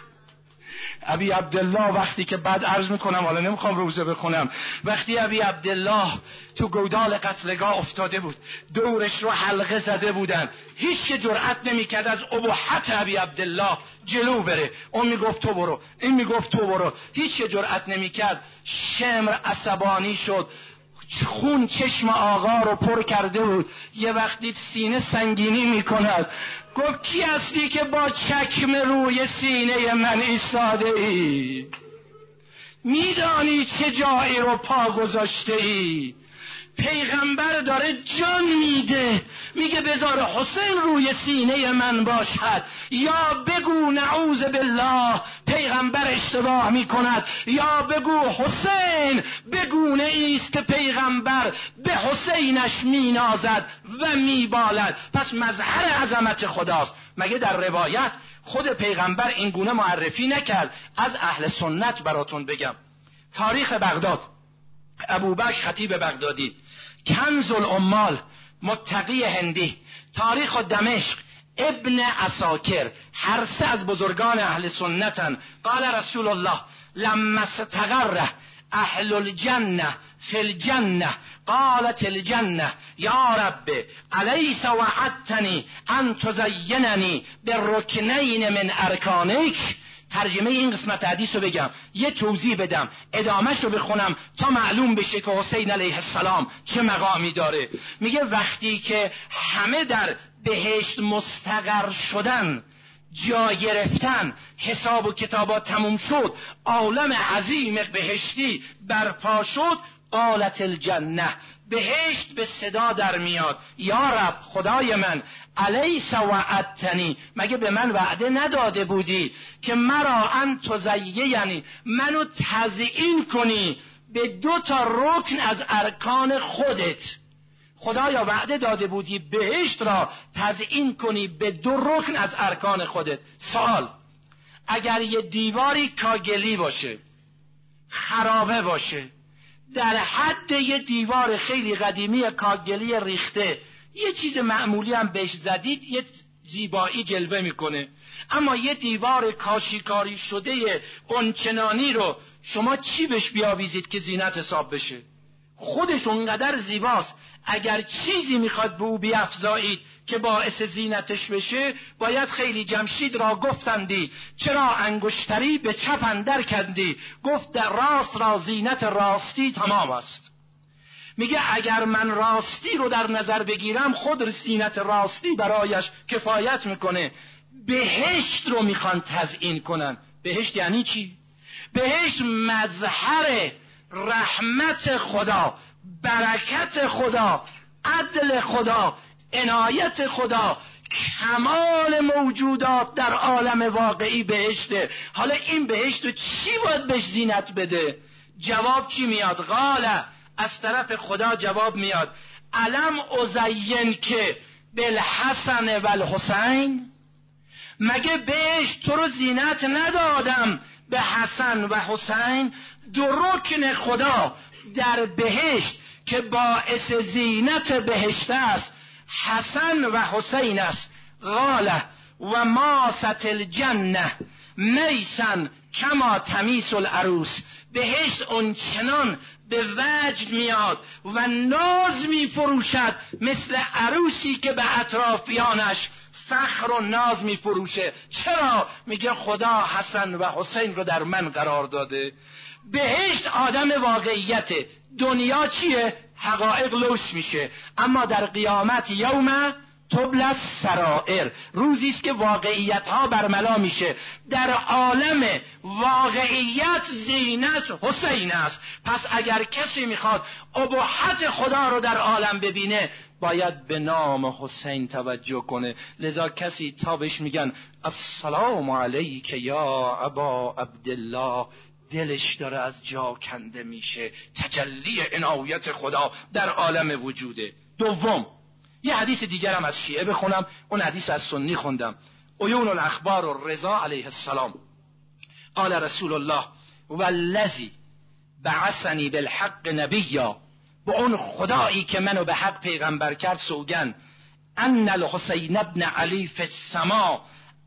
ابی عبدالله وقتی که بعد عرض میکنم، حالا نمیخوام روزه بخونم، وقتی ابی عبدالله تو گودال قتلگاه افتاده بود، دورش رو حلقه زده بودن، هیچ که جرأت نمیکرد از اباحت ابی عبدالله جلو بره. اون میگفت تو برو، این میگفت تو برو، هیچ که جرأت نمیکرد. شمر عصبانی شد، خون چشم آقا رو پر کرده بود. یه وقتی سینه سنگینی میکند، گفت کی هستی که با چکمه روی سینه من ایستاده ای؟ میدانی چه جایی رو پا گذاشته ای؟ پیغمبر داره جان میده، میگه بذار حسین روی سینه من باشد. یا بگو نعوذ بالله پیغمبر اشتباه میکند، یا بگو حسین بگونه ایست که پیغمبر به حسینش مینازد و میبالد. پس مظهر عظمت خداست. مگه در روایت خود پیغمبر این گونه معرفی نکرد؟ از اهل سنت براتون بگم. تاریخ بغداد، ابوبکر خطیب بغدادی، کنز العمال متقی هندی، تاریخ دمشق ابن عساکر، هر سه از بزرگان اهل سنتن. قال رسول الله لما استقر اهل الجنه فی الجنه قالت الجنه یا رب الیس وعدتنی ان تزیننی بالرکنین من ارکانک. ترجمه این قسمت حدیث رو بگم، یه توضیح بدم، ادامهش رو بخونم تا معلوم بشه که حسین علیه السلام چه مقامی داره. میگه وقتی که همه در بهشت مستقر شدن، جا گرفتن، حساب و کتابات تموم شد، عالم عظیم بهشتی برپا شد، قالت الجنه، بهشت به صدا در میاد یا رب خدای من الیس وعدتنی، مگه به من وعده نداده بودی که مرا ان تزینی، منو تزیین کنی به دو تا رکن از ارکان خودت. خدایا وعده داده بودی بهشت را تزیین کنی به دو رکن از ارکان خودت. سوال، اگر یه دیواری کاگلی باشه، خرابه باشه، در حد یه دیوار خیلی قدیمی کاگلی ریخته، یه چیز معمولی هم بهش زدید یه زیبایی جلوه میکنه، اما یه دیوار کاشیکاری شده اونچنانی رو شما چی بهش بیاویزید که زینت حساب بشه؟ خودش اونقدر زیباست، اگر چیزی میخواد به او بیافزایید که باعث زینتش بشه، باید خیلی جمشید را گفتندی چرا انگشتری به چپ اندر کندی، گفت در راست را زینت راستی تمام است. میگه اگر من راستی رو در نظر بگیرم خود زینت راستی برایش کفایت میکنه. بهشت رو میخوان تزیین کنن. بهشت یعنی چی؟ بهشت مظهر رحمت خدا، برکت خدا، عدل خدا، عنایت خدا، کمال موجودات در عالم واقعی بهشته. حالا این بهشت رو چی باید بهش زینت بده؟ جواب چی میاد؟ قال، از طرف خدا جواب میاد علم ازین که بالحسن و الحسین، مگه بهشت تو رو زینت ندادم به حسن و حسین؟ دو رکن خدا در بهشت که باعث زینت بهشت است حسن و حسین است. قال و ماست الجنه میسن کما تمیس العروس، بهشت اون چنان به وجد میاد و ناز می فروشد مثل عروسی که به اطرافیانش فخر و ناز می فروشه. چرا؟ میگه خدا حسن و حسین رو در من قرار داده. بهشت آدم واقعیته، دنیا چیه؟ حقایق لوس میشه، اما در قیامت یوم تبلی السرائر، روزی است که واقعیت ها برملا میشه. در عالم واقعیت زینت حسین است. پس اگر کسی میخواد اباحت خدا رو در عالم ببینه باید به نام حسین توجه کنه. لذا کسی تا بهش میگن السلام علیک یا ابا عبدالله، دلش داره از جا کنده میشه. تجلی عنایت خدا در عالم وجوده. دوم، یه حدیث دیگرم از شیعه بخونم، اون حدیث از سنی خوندم. عیون الاخبار و رضا علیه السلام قال رسول الله والذی بعثنی بالحق نبیا، به اون خدایی که منو به حق پیغمبر کرد سوگن، ان الحسین ابن علی فی السما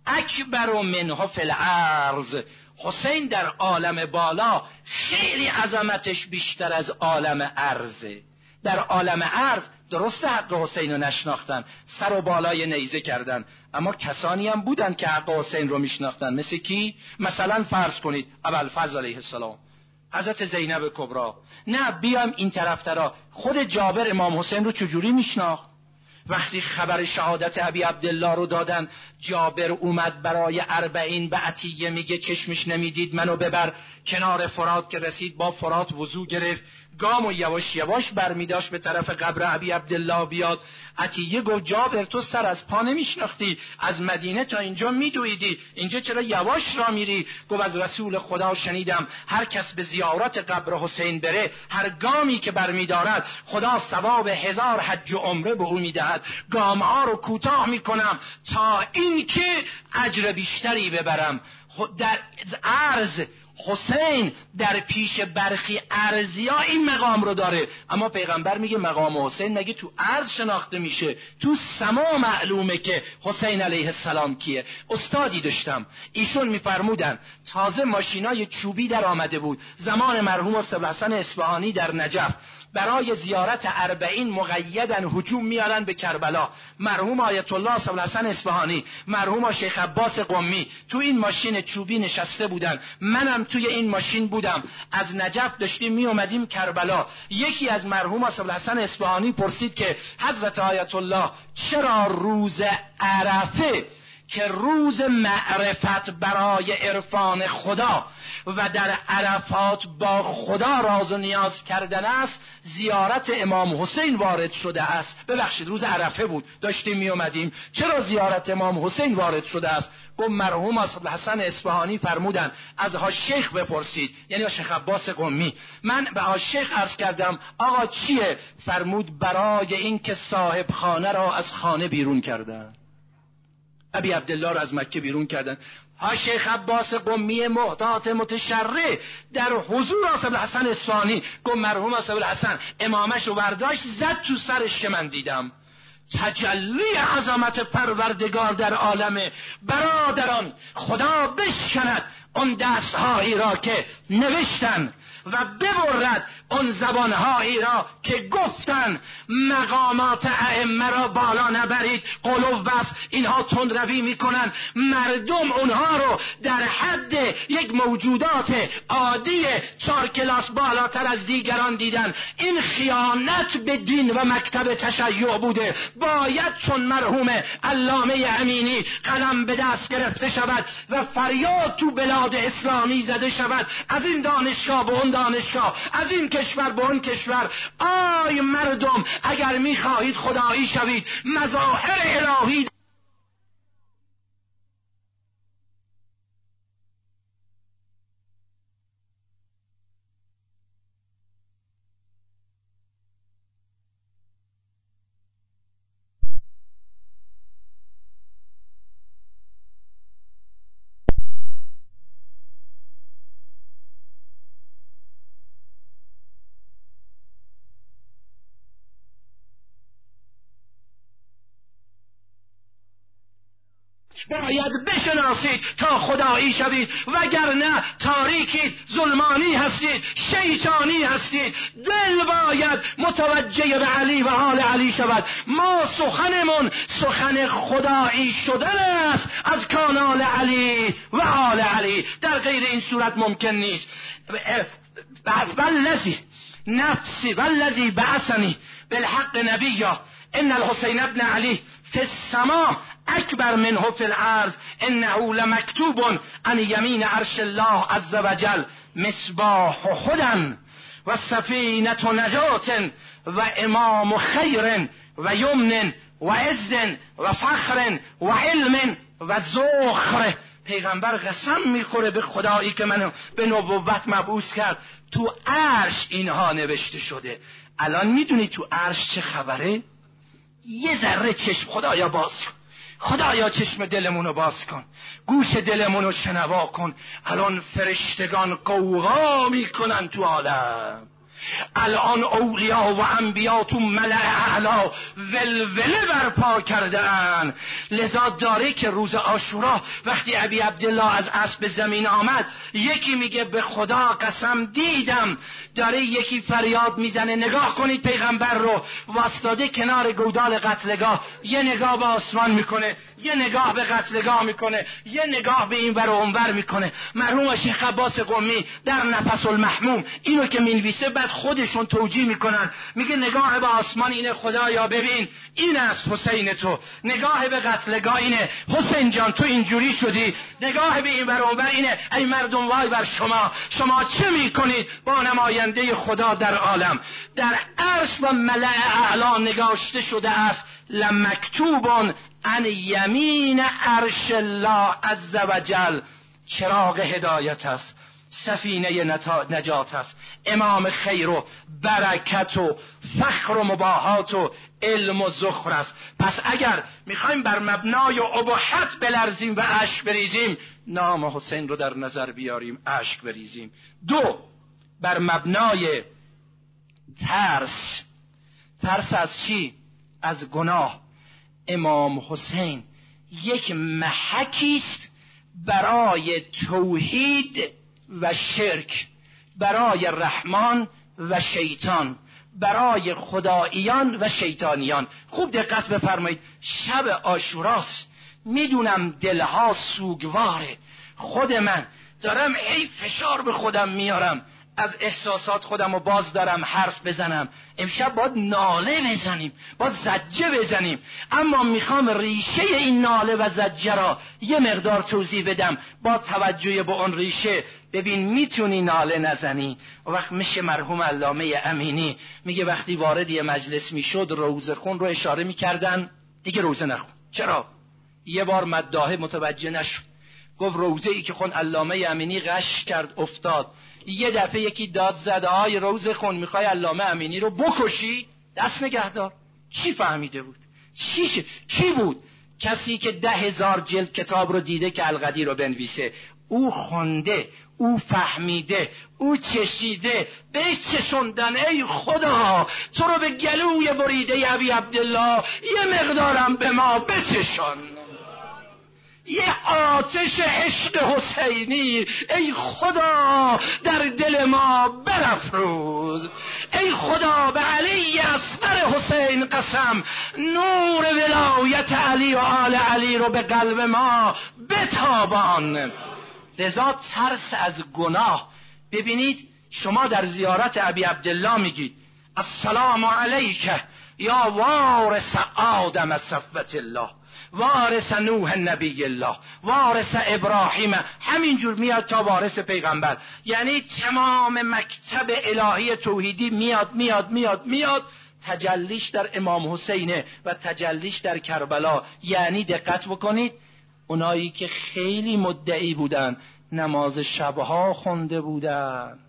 اکبر منه فی الارض، حسین در عالم بالا خیلی عظمتش بیشتر از عالم ارضه. در عالم ارض درست حق حسین رو نشناختن، سر و بالای نیزه کردن، اما کسانی هم بودن که حق حسین رو میشناختن. مثل کی؟ مثلا فرض کنید ابوالفضل علیه السلام، حضرت زینب کبرا. نه بیام این طرف ترا، خود جابر امام حسین رو چجوری میشناخت؟ وقتی خبر شهادت ابی عبدالله رو دادن، جابر اومد برای اربعین به عطیه، میگه چشمش نمیدید منو ببر کنار فرات، که رسید با فرات وضو گرفت، گام و یواش یواش برمیداشت به طرف قبر ابی عبدالله بیاد. عطیه گفت جابر تو سر از پا نمیشناختی، از مدینه تا اینجا میدویدی، اینجا چرا یواش را میری؟ گفت از رسول خدا شنیدم هر کس به زیارت قبر حسین بره، هر گامی که برمیدارد خدا ثواب هزار حج و عمره به او میدهد. گامها رو کوتاه میکنم تا اینکه اجر بیشتری ببرم. در عرض حسین در پیش برخی ارضیا این مقام رو داره، اما پیغمبر میگه مقام حسین نگه تو عرض شناخته میشه، تو سما معلومه که حسین علیه السلام کیه. استادی داشتم، ایشون میفرمودن تازه ماشینای چوبی در آمده بود زمان مرحوم سبحسن اصفهانی در نجف، برای زیارت اربعین مقیدن هجوم میارن به کربلا. مرحوم آیت الله سبحسن اصفهانی، مرحوم شیخ عباس قمی تو این ماشین چوبی نشسته بودن، منم توی این ماشین بودم، از نجف داشتیم می اومدیم کربلا. یکی از مرحوم سبحسن اصفهانی پرسید که حضرت آیت الله چرا روز عرفه که روز معرفت برای عرفان خدا و در عرفات با خدا راز و نیاز کردن است، زیارت امام حسین وارد شده است؟ ببخشید روز عرفه بود داشتیم می اومدیم، چرا زیارت امام حسین وارد شده است؟ گفت مرحوم حسن اصفهانی فرمودن از ها شیخ بپرسید، یعنی شیخ عباس قمی. من به ها شیخ عرض کردم آقا چیه؟ فرمود برای این که صاحب خانه را از خانه بیرون کردن، ابی عبدالله رو از مکه بیرون کردن. ها شیخ عباس قمی محتاط متشرع در حضور آصف الحسن اصفهانی گفت مرحوم آصف الحسن امامش رو برداشت زد تو سرش که من دیدم. تجلی عظمت پروردگار در عالمه. برادران، خدا بشکند اون دستهایی را که نوشتن و ببرد اون زبانهایی را که گفتن. مقامات ائمه را بالا نبرید، قلوب بس اینها تندروی میکنن، مردم اونها رو در حد یک موجودات عادی چهار کلاس بالاتر از دیگران دیدن. این خیانت به دین و مکتب تشیع بوده. باید چون مرحوم علامه امینی قلم به دست گرفته شود و فریاد تو بلاد اسلامی زده شود، از این دانشگاه به اون دانشگاه، از این کشور به اون کشور. آی مردم، اگر میخواهید خدایی شوید، مظاهر الهی باید بشناسید تا خدایی شوید، وگرنه تاریکید، ظلمانی هستید، شیطانی هستید. دل باید متوجه به علی و حال علی شود. ما سخنمون سخن خدایی شدن است از کانال علی و حال علی، در غیر این صورت ممکن نیست. والذی نفسی والذی بعثنی بالحق نبیا ان الحسین ابن علی فی السماء اکبر منه فی الارض انه لمکتوب عن یمین عرش الله عز وجل مصباح هدی و سفینة نجات و امام خیر و یمن و عز و فخر و علم و ذخر. پیغمبر قسم میخوره به خدایی که منو به نبوت مبعوث کرد، تو عرش اینها نوشته شده. الان میدونی تو عرش چه خبره؟ یه ذره چشم خدایا باز کن، خدایا چشم دلمونو باز کن، گوش دلمونو شنوا کن. الان فرشتگان قوقا میکنن تو عالم، الان اولیا و انبیا تو ملأ اعلا ولوله برپا کردن. لذا داره که روز عاشورا وقتی ابی عبدالله از اسب زمین آمد، یکی میگه به خدا قسم دیدم، داره یکی فریاد میزنه. نگاه کنید پیغمبر رو واسطاده کنار گودال قتلگاه، یه نگاه به آسمان میکنه، یه نگاه به قتلگاه میکنه، یه نگاه به این ور و اون ور میکنه. مرحوم شیخ عباس قمی در نفس المحموم اینو که مینویسه بعد خودشون توجیه میکنن، میگه نگاه به آسمان اینه خدایا ببین این است حسین تو، نگاه به قتلگاه اینه حسین جان تو اینجوری شدی، نگاه به این ور و اون ور اینه ای مردم وای بر شما، شما چه میکنید با نماینده خدا در عالم. در عرش و ملأ اعلا نگاشته شده است لمکتوب عن یمین عرش الله عز وجل. چراغ هدایت است، سفینه نجات است، امام خیر و برکت و فخر و مباهات و علم و ذخر است. پس اگر میخوایم بر مبنای اباحت بلرزیم و اشک بریزیم، نام حسین رو در نظر بیاریم، اشک بریزیم. دو، بر مبنای ترس. ترس از چی؟ از گناه. امام حسین یک محکی است برای توحید و شرک، برای رحمان و شیطان، برای خداییان و شیطانیان. خوب دقت بفرمایید، شب عاشوراست، میدونم دلها سوگواره، خود من دارم ای فشار به خودم میارم، از احساسات خودم رو باز دارم حرف بزنم. امشب باید ناله بزنیم، باید زجه بزنیم، اما میخوام ریشه این ناله و زجه را یه مقدار توضیح بدم با توجه به اون ریشه. ببین میتونی ناله نزنی. وقت میشه مرحوم علامه امینی میگه وقتی وارد یه مجلس میشد روزه خون رو اشاره میکردن، دیگه روزه نخون. چرا؟ یه بار مداحه متوجه نشد، گفت روزه ای که خون علامه امینی غش کرد افتاد. یه دفعه یکی داد زد آی روزه خون میخوای علامه امینی رو بکشی؟ دست نگهدار. چی فهمیده بود؟ چی ش... چی بود؟ کسی که ده هزار جلد کتاب رو دیده که القدیر رو بنویسه، او خونده، او فهمیده، او چشیده، به چشوندن ای خدا تو رو به گلوی بریده ابی عبدالله یه مقدارم به ما بچشان، یه آتش عشق حسینی ای خدا در دل ما برافروز، ای خدا به علی اصغر حسین قسم نور ولایت علی و آل علی رو به قلب ما بتابان. لذا ترس از گناه. ببینید شما در زیارت ابی عبدالله میگید السلام علیک یا وارث آدم صفوت الله، وارث نوح نبی الله، وارث ابراهیم، همینجور میاد تا وارث پیغمبر. یعنی تمام مکتب الهی توحیدی میاد میاد میاد میاد تجلیش در امام حسینه و تجلیش در کربلا. یعنی دقت بکنید اونایی که خیلی مدعی بودن، نماز شبها خونده بودن،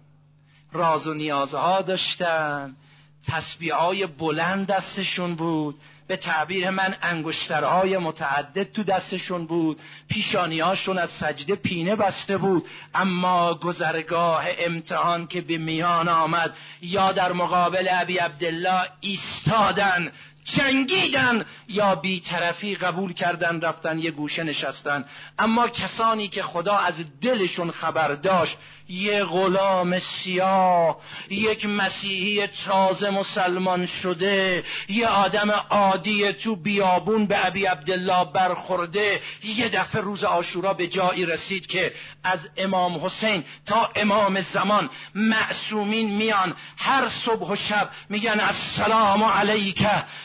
راز و نیازها داشتن، تسبیحای بلند دستشون بود، به تعبیر من انگشترهای متعدد تو دستشون بود، پیشانیهاشون از سجده پینه بسته بود، اما گذرگاه امتحان که به میان آمد یا در مقابل ابی عبدالله ایستادن، جنگیدن، یا بی‌طرفی قبول کردن رفتن یه گوشه نشستن. اما کسانی که خدا از دلشون خبر داشت، یه غلام سیاه، یک مسیحی تازه مسلمان شده، یه آدم عادی تو بیابون به ابی عبدالله برخورده، یه دفعه روز عاشورا به جایی رسید که از امام حسین تا امام زمان معصومین میان هر صبح و شب میگن السلام علیک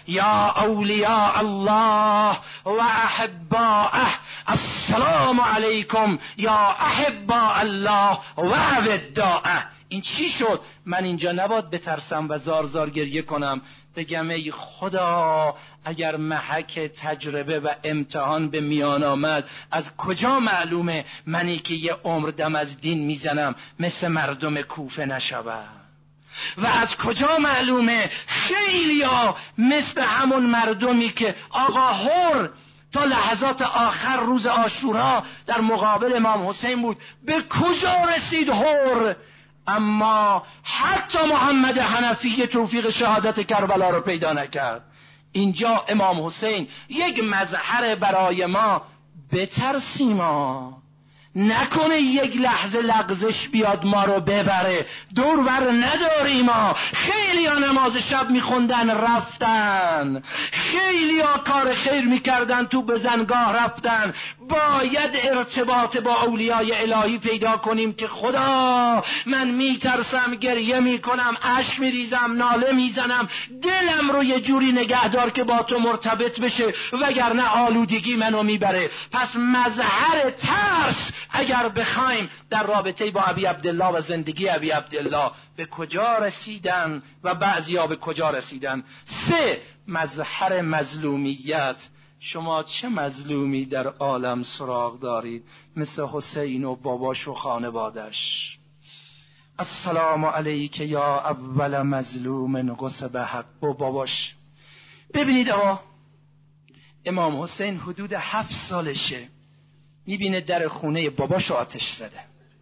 یا اولیاء الله و احباءه، السلام علیکم یا احباء الله و وداعه. این چی شد؟ من اینجا نباید بترسم و زار زار گریه کنم، بگم ای خدا اگر محک تجربه و امتحان به میان آمد، از کجا معلومه منی که یه عمر دم از دین میزنم مثل مردم کوفه نشوم؟ و از کجا معلومه خیلیا مثل همون مردمی که آقا هر تا لحظات آخر روز عاشورا در مقابل امام حسین بود، به کجا رسید هر؟ اما حتی محمد حنفی توفیق شهادت کربلا رو پیدا نکرد. اینجا امام حسین یک مظهر برای ما بترسیم، ما نکنه یک لحظه لغزش بیاد ما رو ببره. دور ور نداریم. ما خیلی ها نماز شب میخوندن رفتن، خیلی ها کار خیر میکردن تو بزنگاه رفتن. باید ارتباط با اولیای الهی پیدا کنیم که خدا من میترسم، گریه میکنم، اشک میریزم، ناله میزنم، دلم رو یه جوری نگهدار که با تو مرتبط بشه، وگرنه آلودگی منو میبره. پس مظهر ترس اگر بخوایم در رابطه با ابی عبدالله و زندگی ابی عبدالله به کجا رسیدن و بعضیا به کجا رسیدن. سه، مظهر مظلومیت. شما چه مظلومی در عالم سراغ دارید مثل حسین و باباش و خانوادش؟ السلام علیک یا اول مظلوم غصب حق و باباش. ببینید آقا امام حسین حدود هفت سالشه، میبینه در خونه باباشو آتش زده،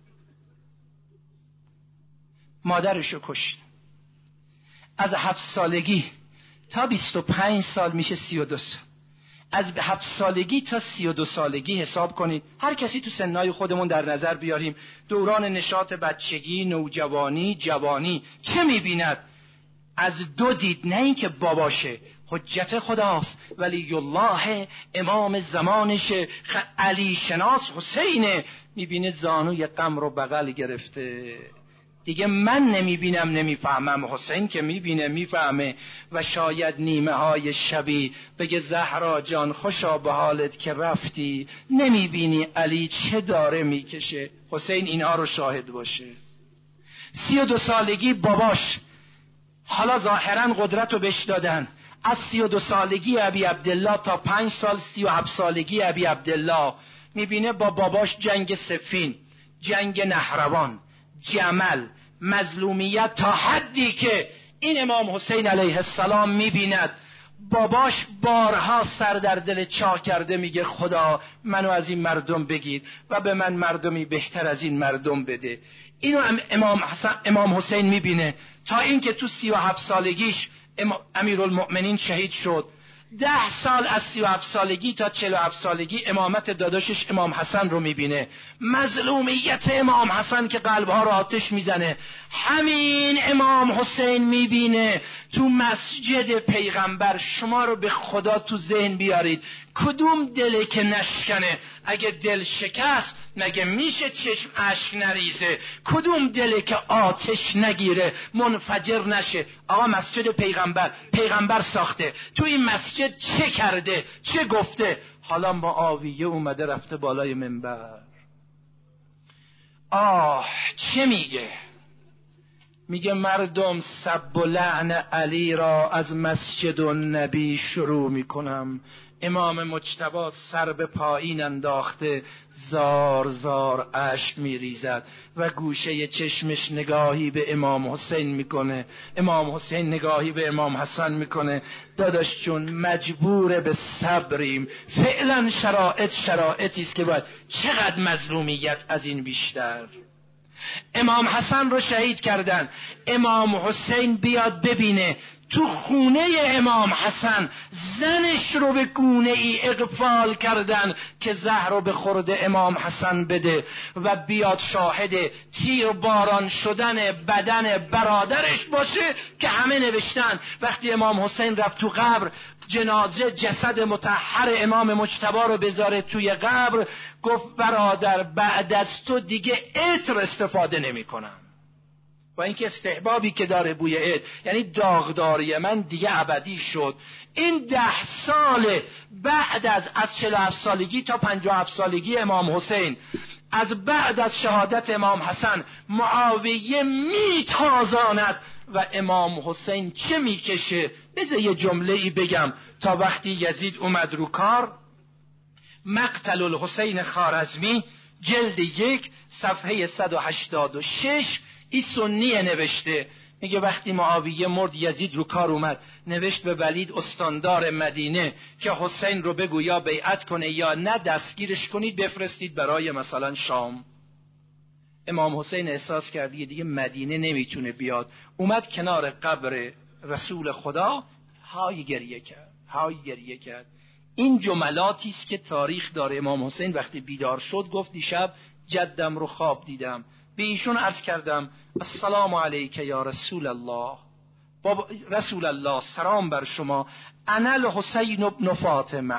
مادرشو کشت. از هفت سالگی تا بیست و پنج سال میشه سی و دو سال. از هفت سالگی تا سی و دو سالگی حساب کنید. هر کسی تو سنهای خودمون در نظر بیاریم، دوران نشاط بچگی، نوجوانی، جوانی، چه میبیند؟ از دو دید، نه اینکه باباشه، حجت خداست، ولی الله امام زمانشه، علی شناس حسینه، میبینه زانوی غم رو بغل گرفته. دیگه من نمیبینم نمیفهمم، حسین که میبینه میفهمه. و شاید نیمه های شبی بگه زهرا جان خوشا به حالت که رفتی، نمیبینی علی چه داره میکشه. حسین اینها رو شاهد باشه. سی و دو سالگی باباش، حالا ظاهرا قدرت رو بهش دادن. از سی و دو سالگی ابی عبدالله تا پنج سال سی و هفت سالگی ابی عبدالله میبینه با باباش جنگ صفین، جنگ نهروان، جمل، مظلومیت، تا حدی که این امام حسین علیه السلام میبیند باباش بارها سر در دل چاه کرده، میگه خدا منو از این مردم بگیر و به من مردمی بهتر از این مردم بده. اینو هم امام حسن امام حسین میبینه، تا اینکه تو سی و هفت سالگیش امیرالمؤمنین شهید شد. ده سال از سی و هفت سالگی تا چهل و هفت سالگی امامت داداشش امام حسن رو میبینه. مظلومیت امام حسن که قلبها رو آتش میزنه. همین امام حسین میبینه تو مسجد پیغمبر. شما رو به خدا تو ذهن بیارید، کدوم دله که نشکنه؟ اگه دل شکست مگه میشه چشم اشک نریزه؟ کدوم دله که آتش نگیره، منفجر نشه؟ آقا مسجد پیغمبر پیغمبر ساخته، تو این مسجد چه کرده، چه گفته؟ حالا معاویه اومده رفته بالای منبر، آه چه میگه؟ میگه مردم سب و لعن علی را از مسجد و نبی شروع میکنم. امام مجتبی سر به پایین انداخته، زار زار اشک میریزد و گوشه چشمش نگاهی به امام حسین میکنه، امام حسین نگاهی به امام حسن میکنه. داداش جون مجبور به صبریم، فعلا شرایط شرایطی است که باید. چقدر مظلومیت از این بیشتر؟ امام حسن رو شهید کردن، امام حسین بیاد ببینه تو خونه امام حسن زنش رو به گونه ای اغفال کردن که زهر رو به خورد امام حسن بده و بیاد شاهد تیر باران شدن بدن برادرش باشه که همه نوشتن وقتی امام حسین رفت تو قبر جنازه جسد مطهر امام مجتبی رو بذاره توی قبر، گفت برادر بعد از تو دیگه عطر استفاده نمی کنم. با اینکه استحبابی که داره بوی عطر، یعنی داغداری من دیگه ابدی شد. این ده سال بعد از از چهل و هفت سالگی تا پنجاه و هفت سالگی امام حسین، از بعد از شهادت امام حسن، معاویه میتازاند و امام حسین چه میکشه؟ بذار یه جمله ای بگم. تا وقتی یزید اومد رو کار، مقتل الحسین خوارزمی جلد یک صفحه صد و هشتاد و شش، این سنیه نوشته، میگه وقتی معاویه مرد یزید رو کار اومد، نوشت به ولید استاندار مدینه که حسین رو بگو یا بیعت کنه یا نه دستگیرش کنید بفرستید برای مثلا شام. امام حسین احساس کرد دیگه مدینه نمیتونه بیاد، اومد کنار قبر رسول خدا، های گریه کرد های گریه کرد. این جملاتی است که تاریخ داره. امام حسین وقتی بیدار شد گفت دیشب جدم رو خواب دیدم، به ایشون عرض کردم السلام علیک یا رسول الله، بابا رسول الله سلام بر شما، انا الحسین ابن فاطمه.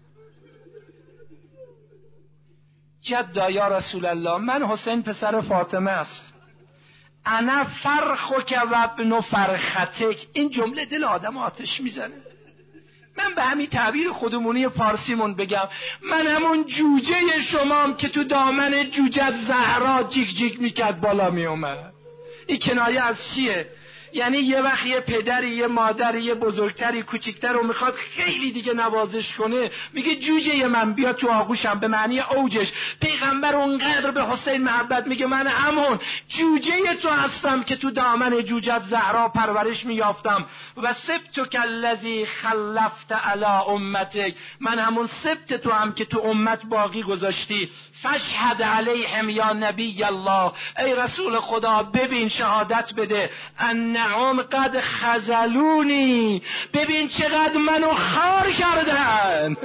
جدا یا رسول الله، من حسین پسر فاطمه است. انا فرخک و ابن فرختک. این جمله دل آدم آتش میزنه. من به همین تعبیر خودمونی پارسیمون بگم، من همون جوجه شمام که تو دامن جوجت زهرا جیک جیک میکرد بالا میومد. این کنایه از چیه؟ یعنی یه وقت یه پدری یه مادری یه بزرگتری کوچیکتر رو میخواد خیلی دیگه نوازش کنه، میگه جوجه من بیا تو آغوشم، به معنی اوجش. پیغمبر اونقدر به حسین محبت میگه من همون جوجه تو هستم که تو دامن جوجت زهرا پرورش میافتم و سبتک الذی خلفت علی امتک، من همون سبت تو هم که تو امت باقی گذاشتی. فشهد علیهم یا نبی الله، ای رسول خدا ببین شهادت بده، انهم قد خذلونی، ببین چقدر منو خار کردن.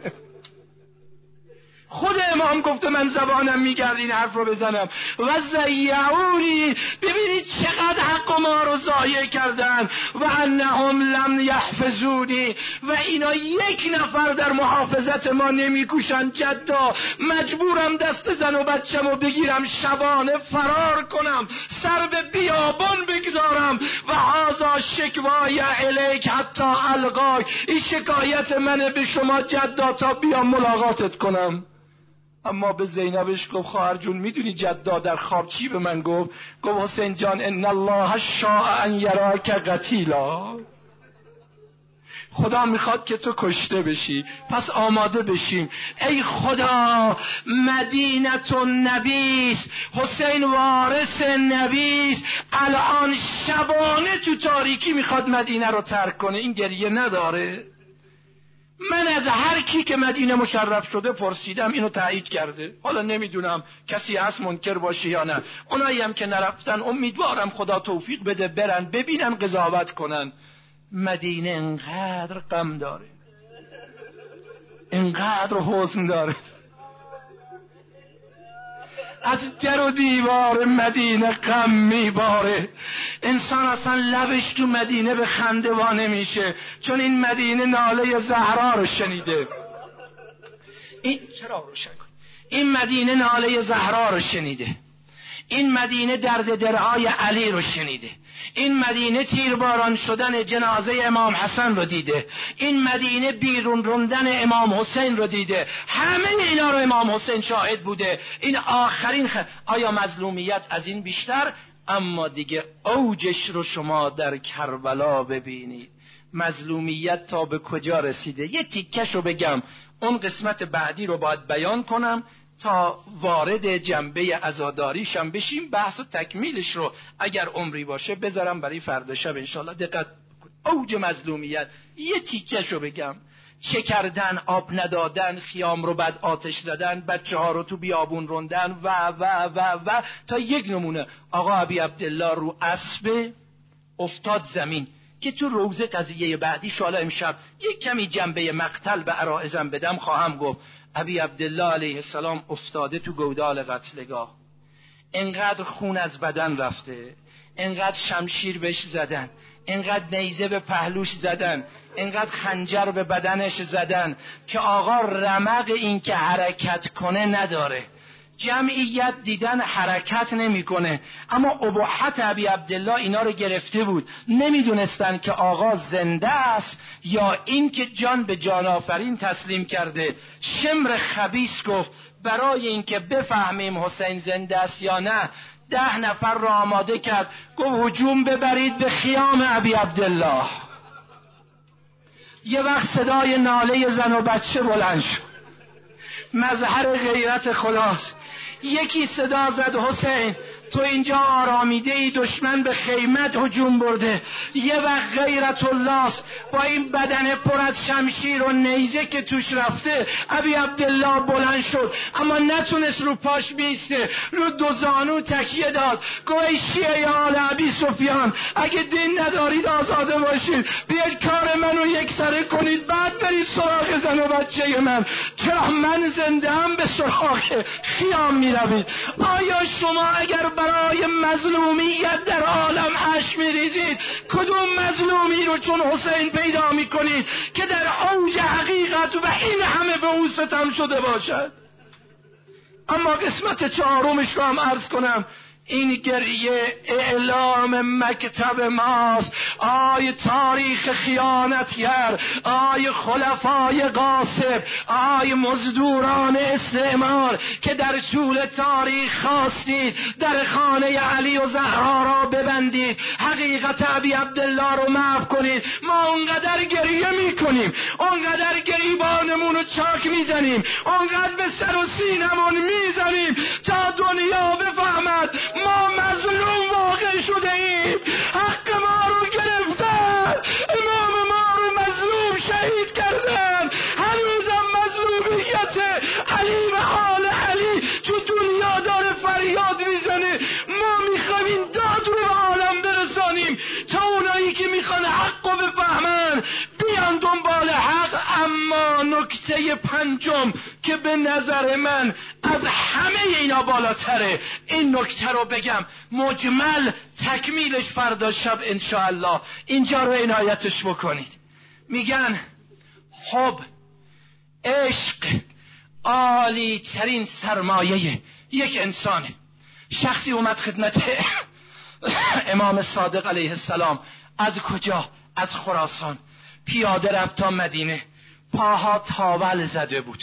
خود امام گفته من زبانم میگرد این حرف رو بزنم. و ضیعونی، ببینید چقدر حق ما رو ضایع کردن. و انهم لم یحفظونی، و اینا یک نفر در محافظت ما نمیکوشن. جدا مجبورم دست زن و بچه‌مو بگیرم شبانه فرار کنم، سر به بیابان بگذارم. و هذا شکوای الیک حتی القاک، این شکایت منه به شما جدا تا بیام ملاقاتت کنم. اما به زینبش گفت خواهر جون میدونی جدا در خواب چی به من گفت؟ گفت حسین جان ان الله شاء ان یراک قتیلا، خدا میخواد که تو کشته بشی، پس آماده بشیم. ای خدا، مدینه النبیست، حسین وارث نبیست، الان شبانه تو تاریکی میخواد مدینه رو ترک کنه. این گریه نداره؟ من از هر کی که مدینه مشرف شده پرسیدم، اینو تایید کرده. حالا نمیدونم کسی هست منکر باشه یا نه. اونایی هم که نرفتن امیدوارم خدا توفیق بده برن ببینن، قضاوت کنن. مدینه انقدر غم داره، انقدر حزن داره، از در و دیوار مدینه غم میباره. انسان اصلا لبش تو مدینه به خنده وا نمیشه، چون این مدینه ناله زهرا رو شنیده. این چرا روشن کن؟ این مدینه ناله زهرا رو شنیده، این مدینه درد درهای علی رو شنیده، این مدینه تیرباران شدن جنازه امام حسن رو دیده، این مدینه بیرون روندن امام حسین رو دیده. همه اینا رو امام حسین شاهد بوده. این آخرین خ... آیا مظلومیت از این بیشتر؟ اما دیگه اوجش رو شما در کربلا ببینید. مظلومیت تا به کجا رسیده؟ یه تیکش رو بگم، اون قسمت بعدی رو باید بیان کنم تا وارد جنبه عزاداریشم بشیم. بحث و تکمیلش رو اگر عمری باشه بذارم برای فردا شب انشالله. دقت اوج مظلومیت یه تیکش رو بگم. چه کردن؟ آب ندادن، خیام رو بعد آتش زدن، بچه ها رو تو بیابون روندن و و و و تا یک نمونه. آقا ابی عبدالله رو اسب افتاد زمین که تو روزه قضیه بعدی شالا امشب یک کمی جنبه مقتل به عرائزم بدم خواهم گفت. ابی عبدالله علیه السلام افتاده تو گودال قتلگاه، انقدر خون از بدن رفته، انقدر شمشیر بهش زدن، انقدر نیزه به پهلوش زدن، انقدر خنجر به بدنش زدن که آقا رمق این که حرکت کنه نداره. جمعیت دیدن حرکت نمیکنه، اما ابهت ابی عبدالله اینا رو گرفته بود. نمیدونستن که آقا زنده است یا این که جان به جان آفرین تسلیم کرده. شمر خبیث گفت برای اینکه بفهمیم حسین زنده است یا نه، ده نفر را آماده کرد، گفت هجوم ببرید به خیام ابی عبدالله. یه وقت صدای ناله زن و بچه بلند شد، مظهر غیرت خلاص. یکی صدا زد حسین تو اینجا آرامیده ای، دشمن به خیمت هجوم برده. یه وقت غیرت الله با این بدن پر از شمشیر و نیزه که توش رفته. ابی عبدالله بلند شد اما نتونست رو پاش بیسته، رو دو زانو تکیه داد. گوه ای شیعه آل ابی سفیان، اگه دین ندارید آزاده باشید، بیاید کار منو یک سره کنید، بعد برید سراغ زن و بچه من. چرا من زنده هم به سراغ خیام میروید؟ آیا شما اگر برای مظلومیت در عالم اشک میریزید، کدوم مظلومی رو چون حسین پیدا میکنید که در اوج حقیقت و این همه به او ستم شده باشد؟ اما قسمت چهارمش رو هم عرض کنم. این گریه اعلام مکتب ماست. آی تاریخ خیانتگر، آی خلفای غاصب، آی مزدوران استعمار که در طول تاریخ خواستید در خانه علی و زهرا را ببندید، حقیقت ابی عبدالله رو محو کنید. ما اونقدر گریه میکنیم، اونقدر گریبانمون رو چاک میزنیم، اونقدر به سر و سینمون میزنیم تا دنیا بفهمد ما مظلوم واقع شده ایم. حق ما رو گرفتن، امام ما رو مظلوم شهید کردن. هنوزم مظلومیت علی و آل علی تو دنیا داره فریاد میزنه. ما میخوایم این داد رو به عالم برسانیم تا اونایی که میخوان حق رو بفهمن بیان دنبال حق. اما نکته پنجم که به نظر من از همه اینا بالاتره، این نکته رو بگم مجمل، تکمیلش فردا شب انشاءالله. اینجا رو عنایتش بکنید. میگن حب، عشق عالی ترین سرمایه یک انسانه. شخصی اومد خدمت امام صادق علیه السلام، از کجا؟ از خراسان پیاده رفت تا مدینه. پاها تاول زده بود،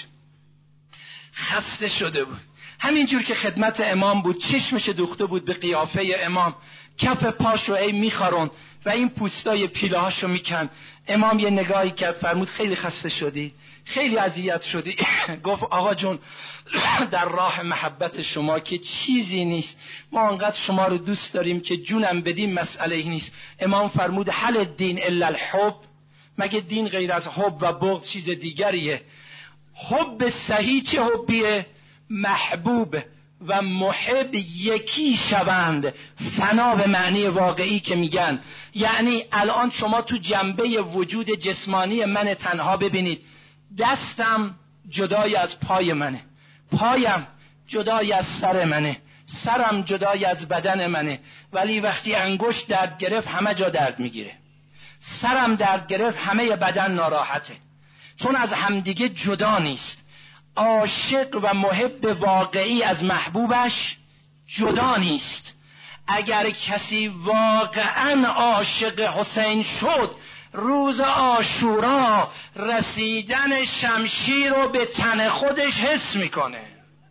خسته شده بود، همینجور که خدمت امام بود چشمش دوخته بود به قیافه امام. کف پاش رو ای میخارون و این پوستای پیله هاشو میکن. امام یه نگاهی کرد فرمود خیلی خسته شدی، خیلی اذیت شدی. گفت آقا جون در راه محبت شما که چیزی نیست، ما انقدر شما رو دوست داریم که جونم بدیم مسئله ای نیست. امام فرمود هل الدین الا الحب، مگه دین غیر از حب و بغض چیز دیگریه؟ حب صحیح چه حبیه؟ محبوب و محب یکی شوند، فنا به معنی واقعی که میگن. یعنی الان شما تو جنبه وجود جسمانی من تنها ببینید، دستم جدای از پای منه، پایم جدای از سر منه، سرم جدای از بدن منه، ولی وقتی انگشت درد گرفت همه جا درد میگیره، سرم درد گرفت همه بدن ناراحته، چون از همدیگه جدا نیست. عاشق و محب واقعی از محبوبش جدا نیست. اگر کسی واقعا عاشق حسین شد، روز عاشورا رسیدن شمشیر رو به تن خودش حس میکنه.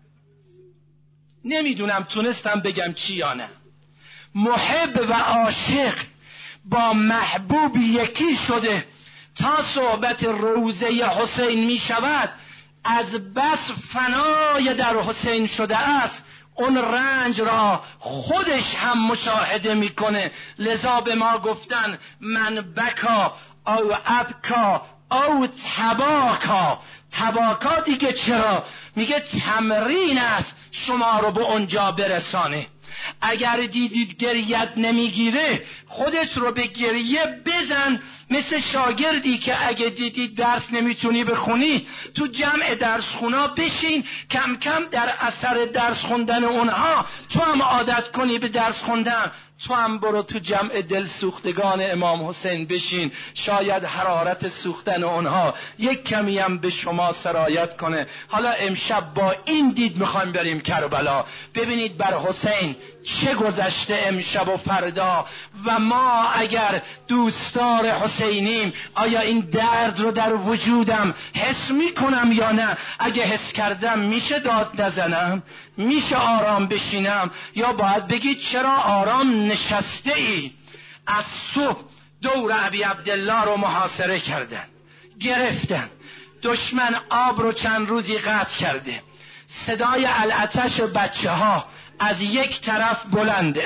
نمیدونم تونستم بگم چی یا نه. محب و عاشق با محبوب یکی شده. تا صحبت روزه حسین میشود، از بس فنای در حسین شده است، اون رنج را خودش هم مشاهده میکنه. لذا به ما گفتن من بکا او ابکا او تباکا. تباکا دیگه چرا؟ میگه تمرین است شما رو به اونجا برسانه. اگر دیدید گریت نمیگیره، خودت رو به گریه بزن، مثل شاگردی که اگه دیدید درس نمیتونی بخونی، تو جمع درس خونا بشین، کم کم در اثر درس خوندن اونها تو هم عادت کنی به درس خوندن. تو هم برو تو جمع دل سوختگان امام حسین بشین، شاید حرارت سوختن اونها یک کمی هم به شما سرایت کنه. حالا امشب با این دید میخوایم بریم کربلا، ببینید بر حسین چه گذشته امشب و فردا، و ما اگر دوستدار حسینیم آیا این درد رو در وجودم حس میکنم یا نه؟ اگه حس کردم میشه داد نزنم؟ میشه آرام بشینم؟ یا باید بگید چرا آرام نشسته ای؟ از صبح دور ابی عبدالله رو محاصره کردن، گرفتن، دشمن آب رو چند روزی قطع کرده، صدای العطش بچه ها از یک طرف بلنده،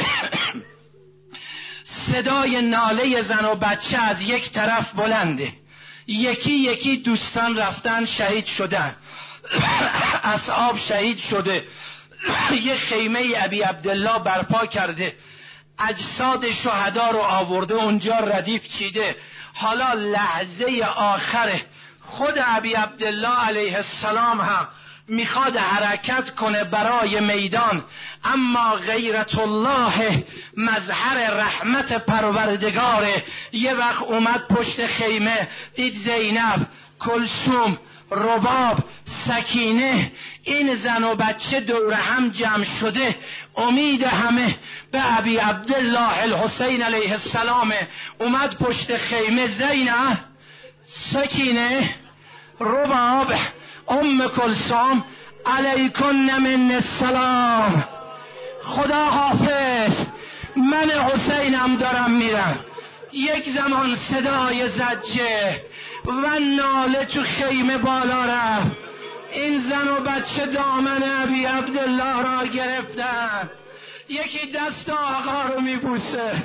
صدای ناله زن و بچه از یک طرف بلنده، یکی یکی دوستان رفتن شهید شدن، اصحاب شهید شده، یه خیمه ابی عبدالله برپا کرده، اجساد شهدا رو آورده اونجا ردیف چیده. حالا لحظه آخره، خود ابی عبدالله علیه السلام هم میخواد حرکت کنه برای میدان، اما غیرت الله مظهر رحمت پروردگاره. یه وقت اومد پشت خیمه، دید زینب، کلثوم، رباب، سکینه، این زن و بچه دور هم جمع شده. امید همه به ابی عبدالله الحسین علیه السلام. اومد پشت خیمه، زینب، سکینه، رباب، ام کلثوم، علیکن من السلام، خدا حافظ، من حسینم دارم میرم. یک زمان صدای زجه و ناله تو خیمه بالا رفت. این زن و بچه دامن ابی عبدالله را گرفتن، یکی دست آقا رو میبوسه،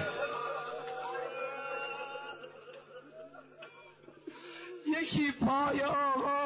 یکی پای آقا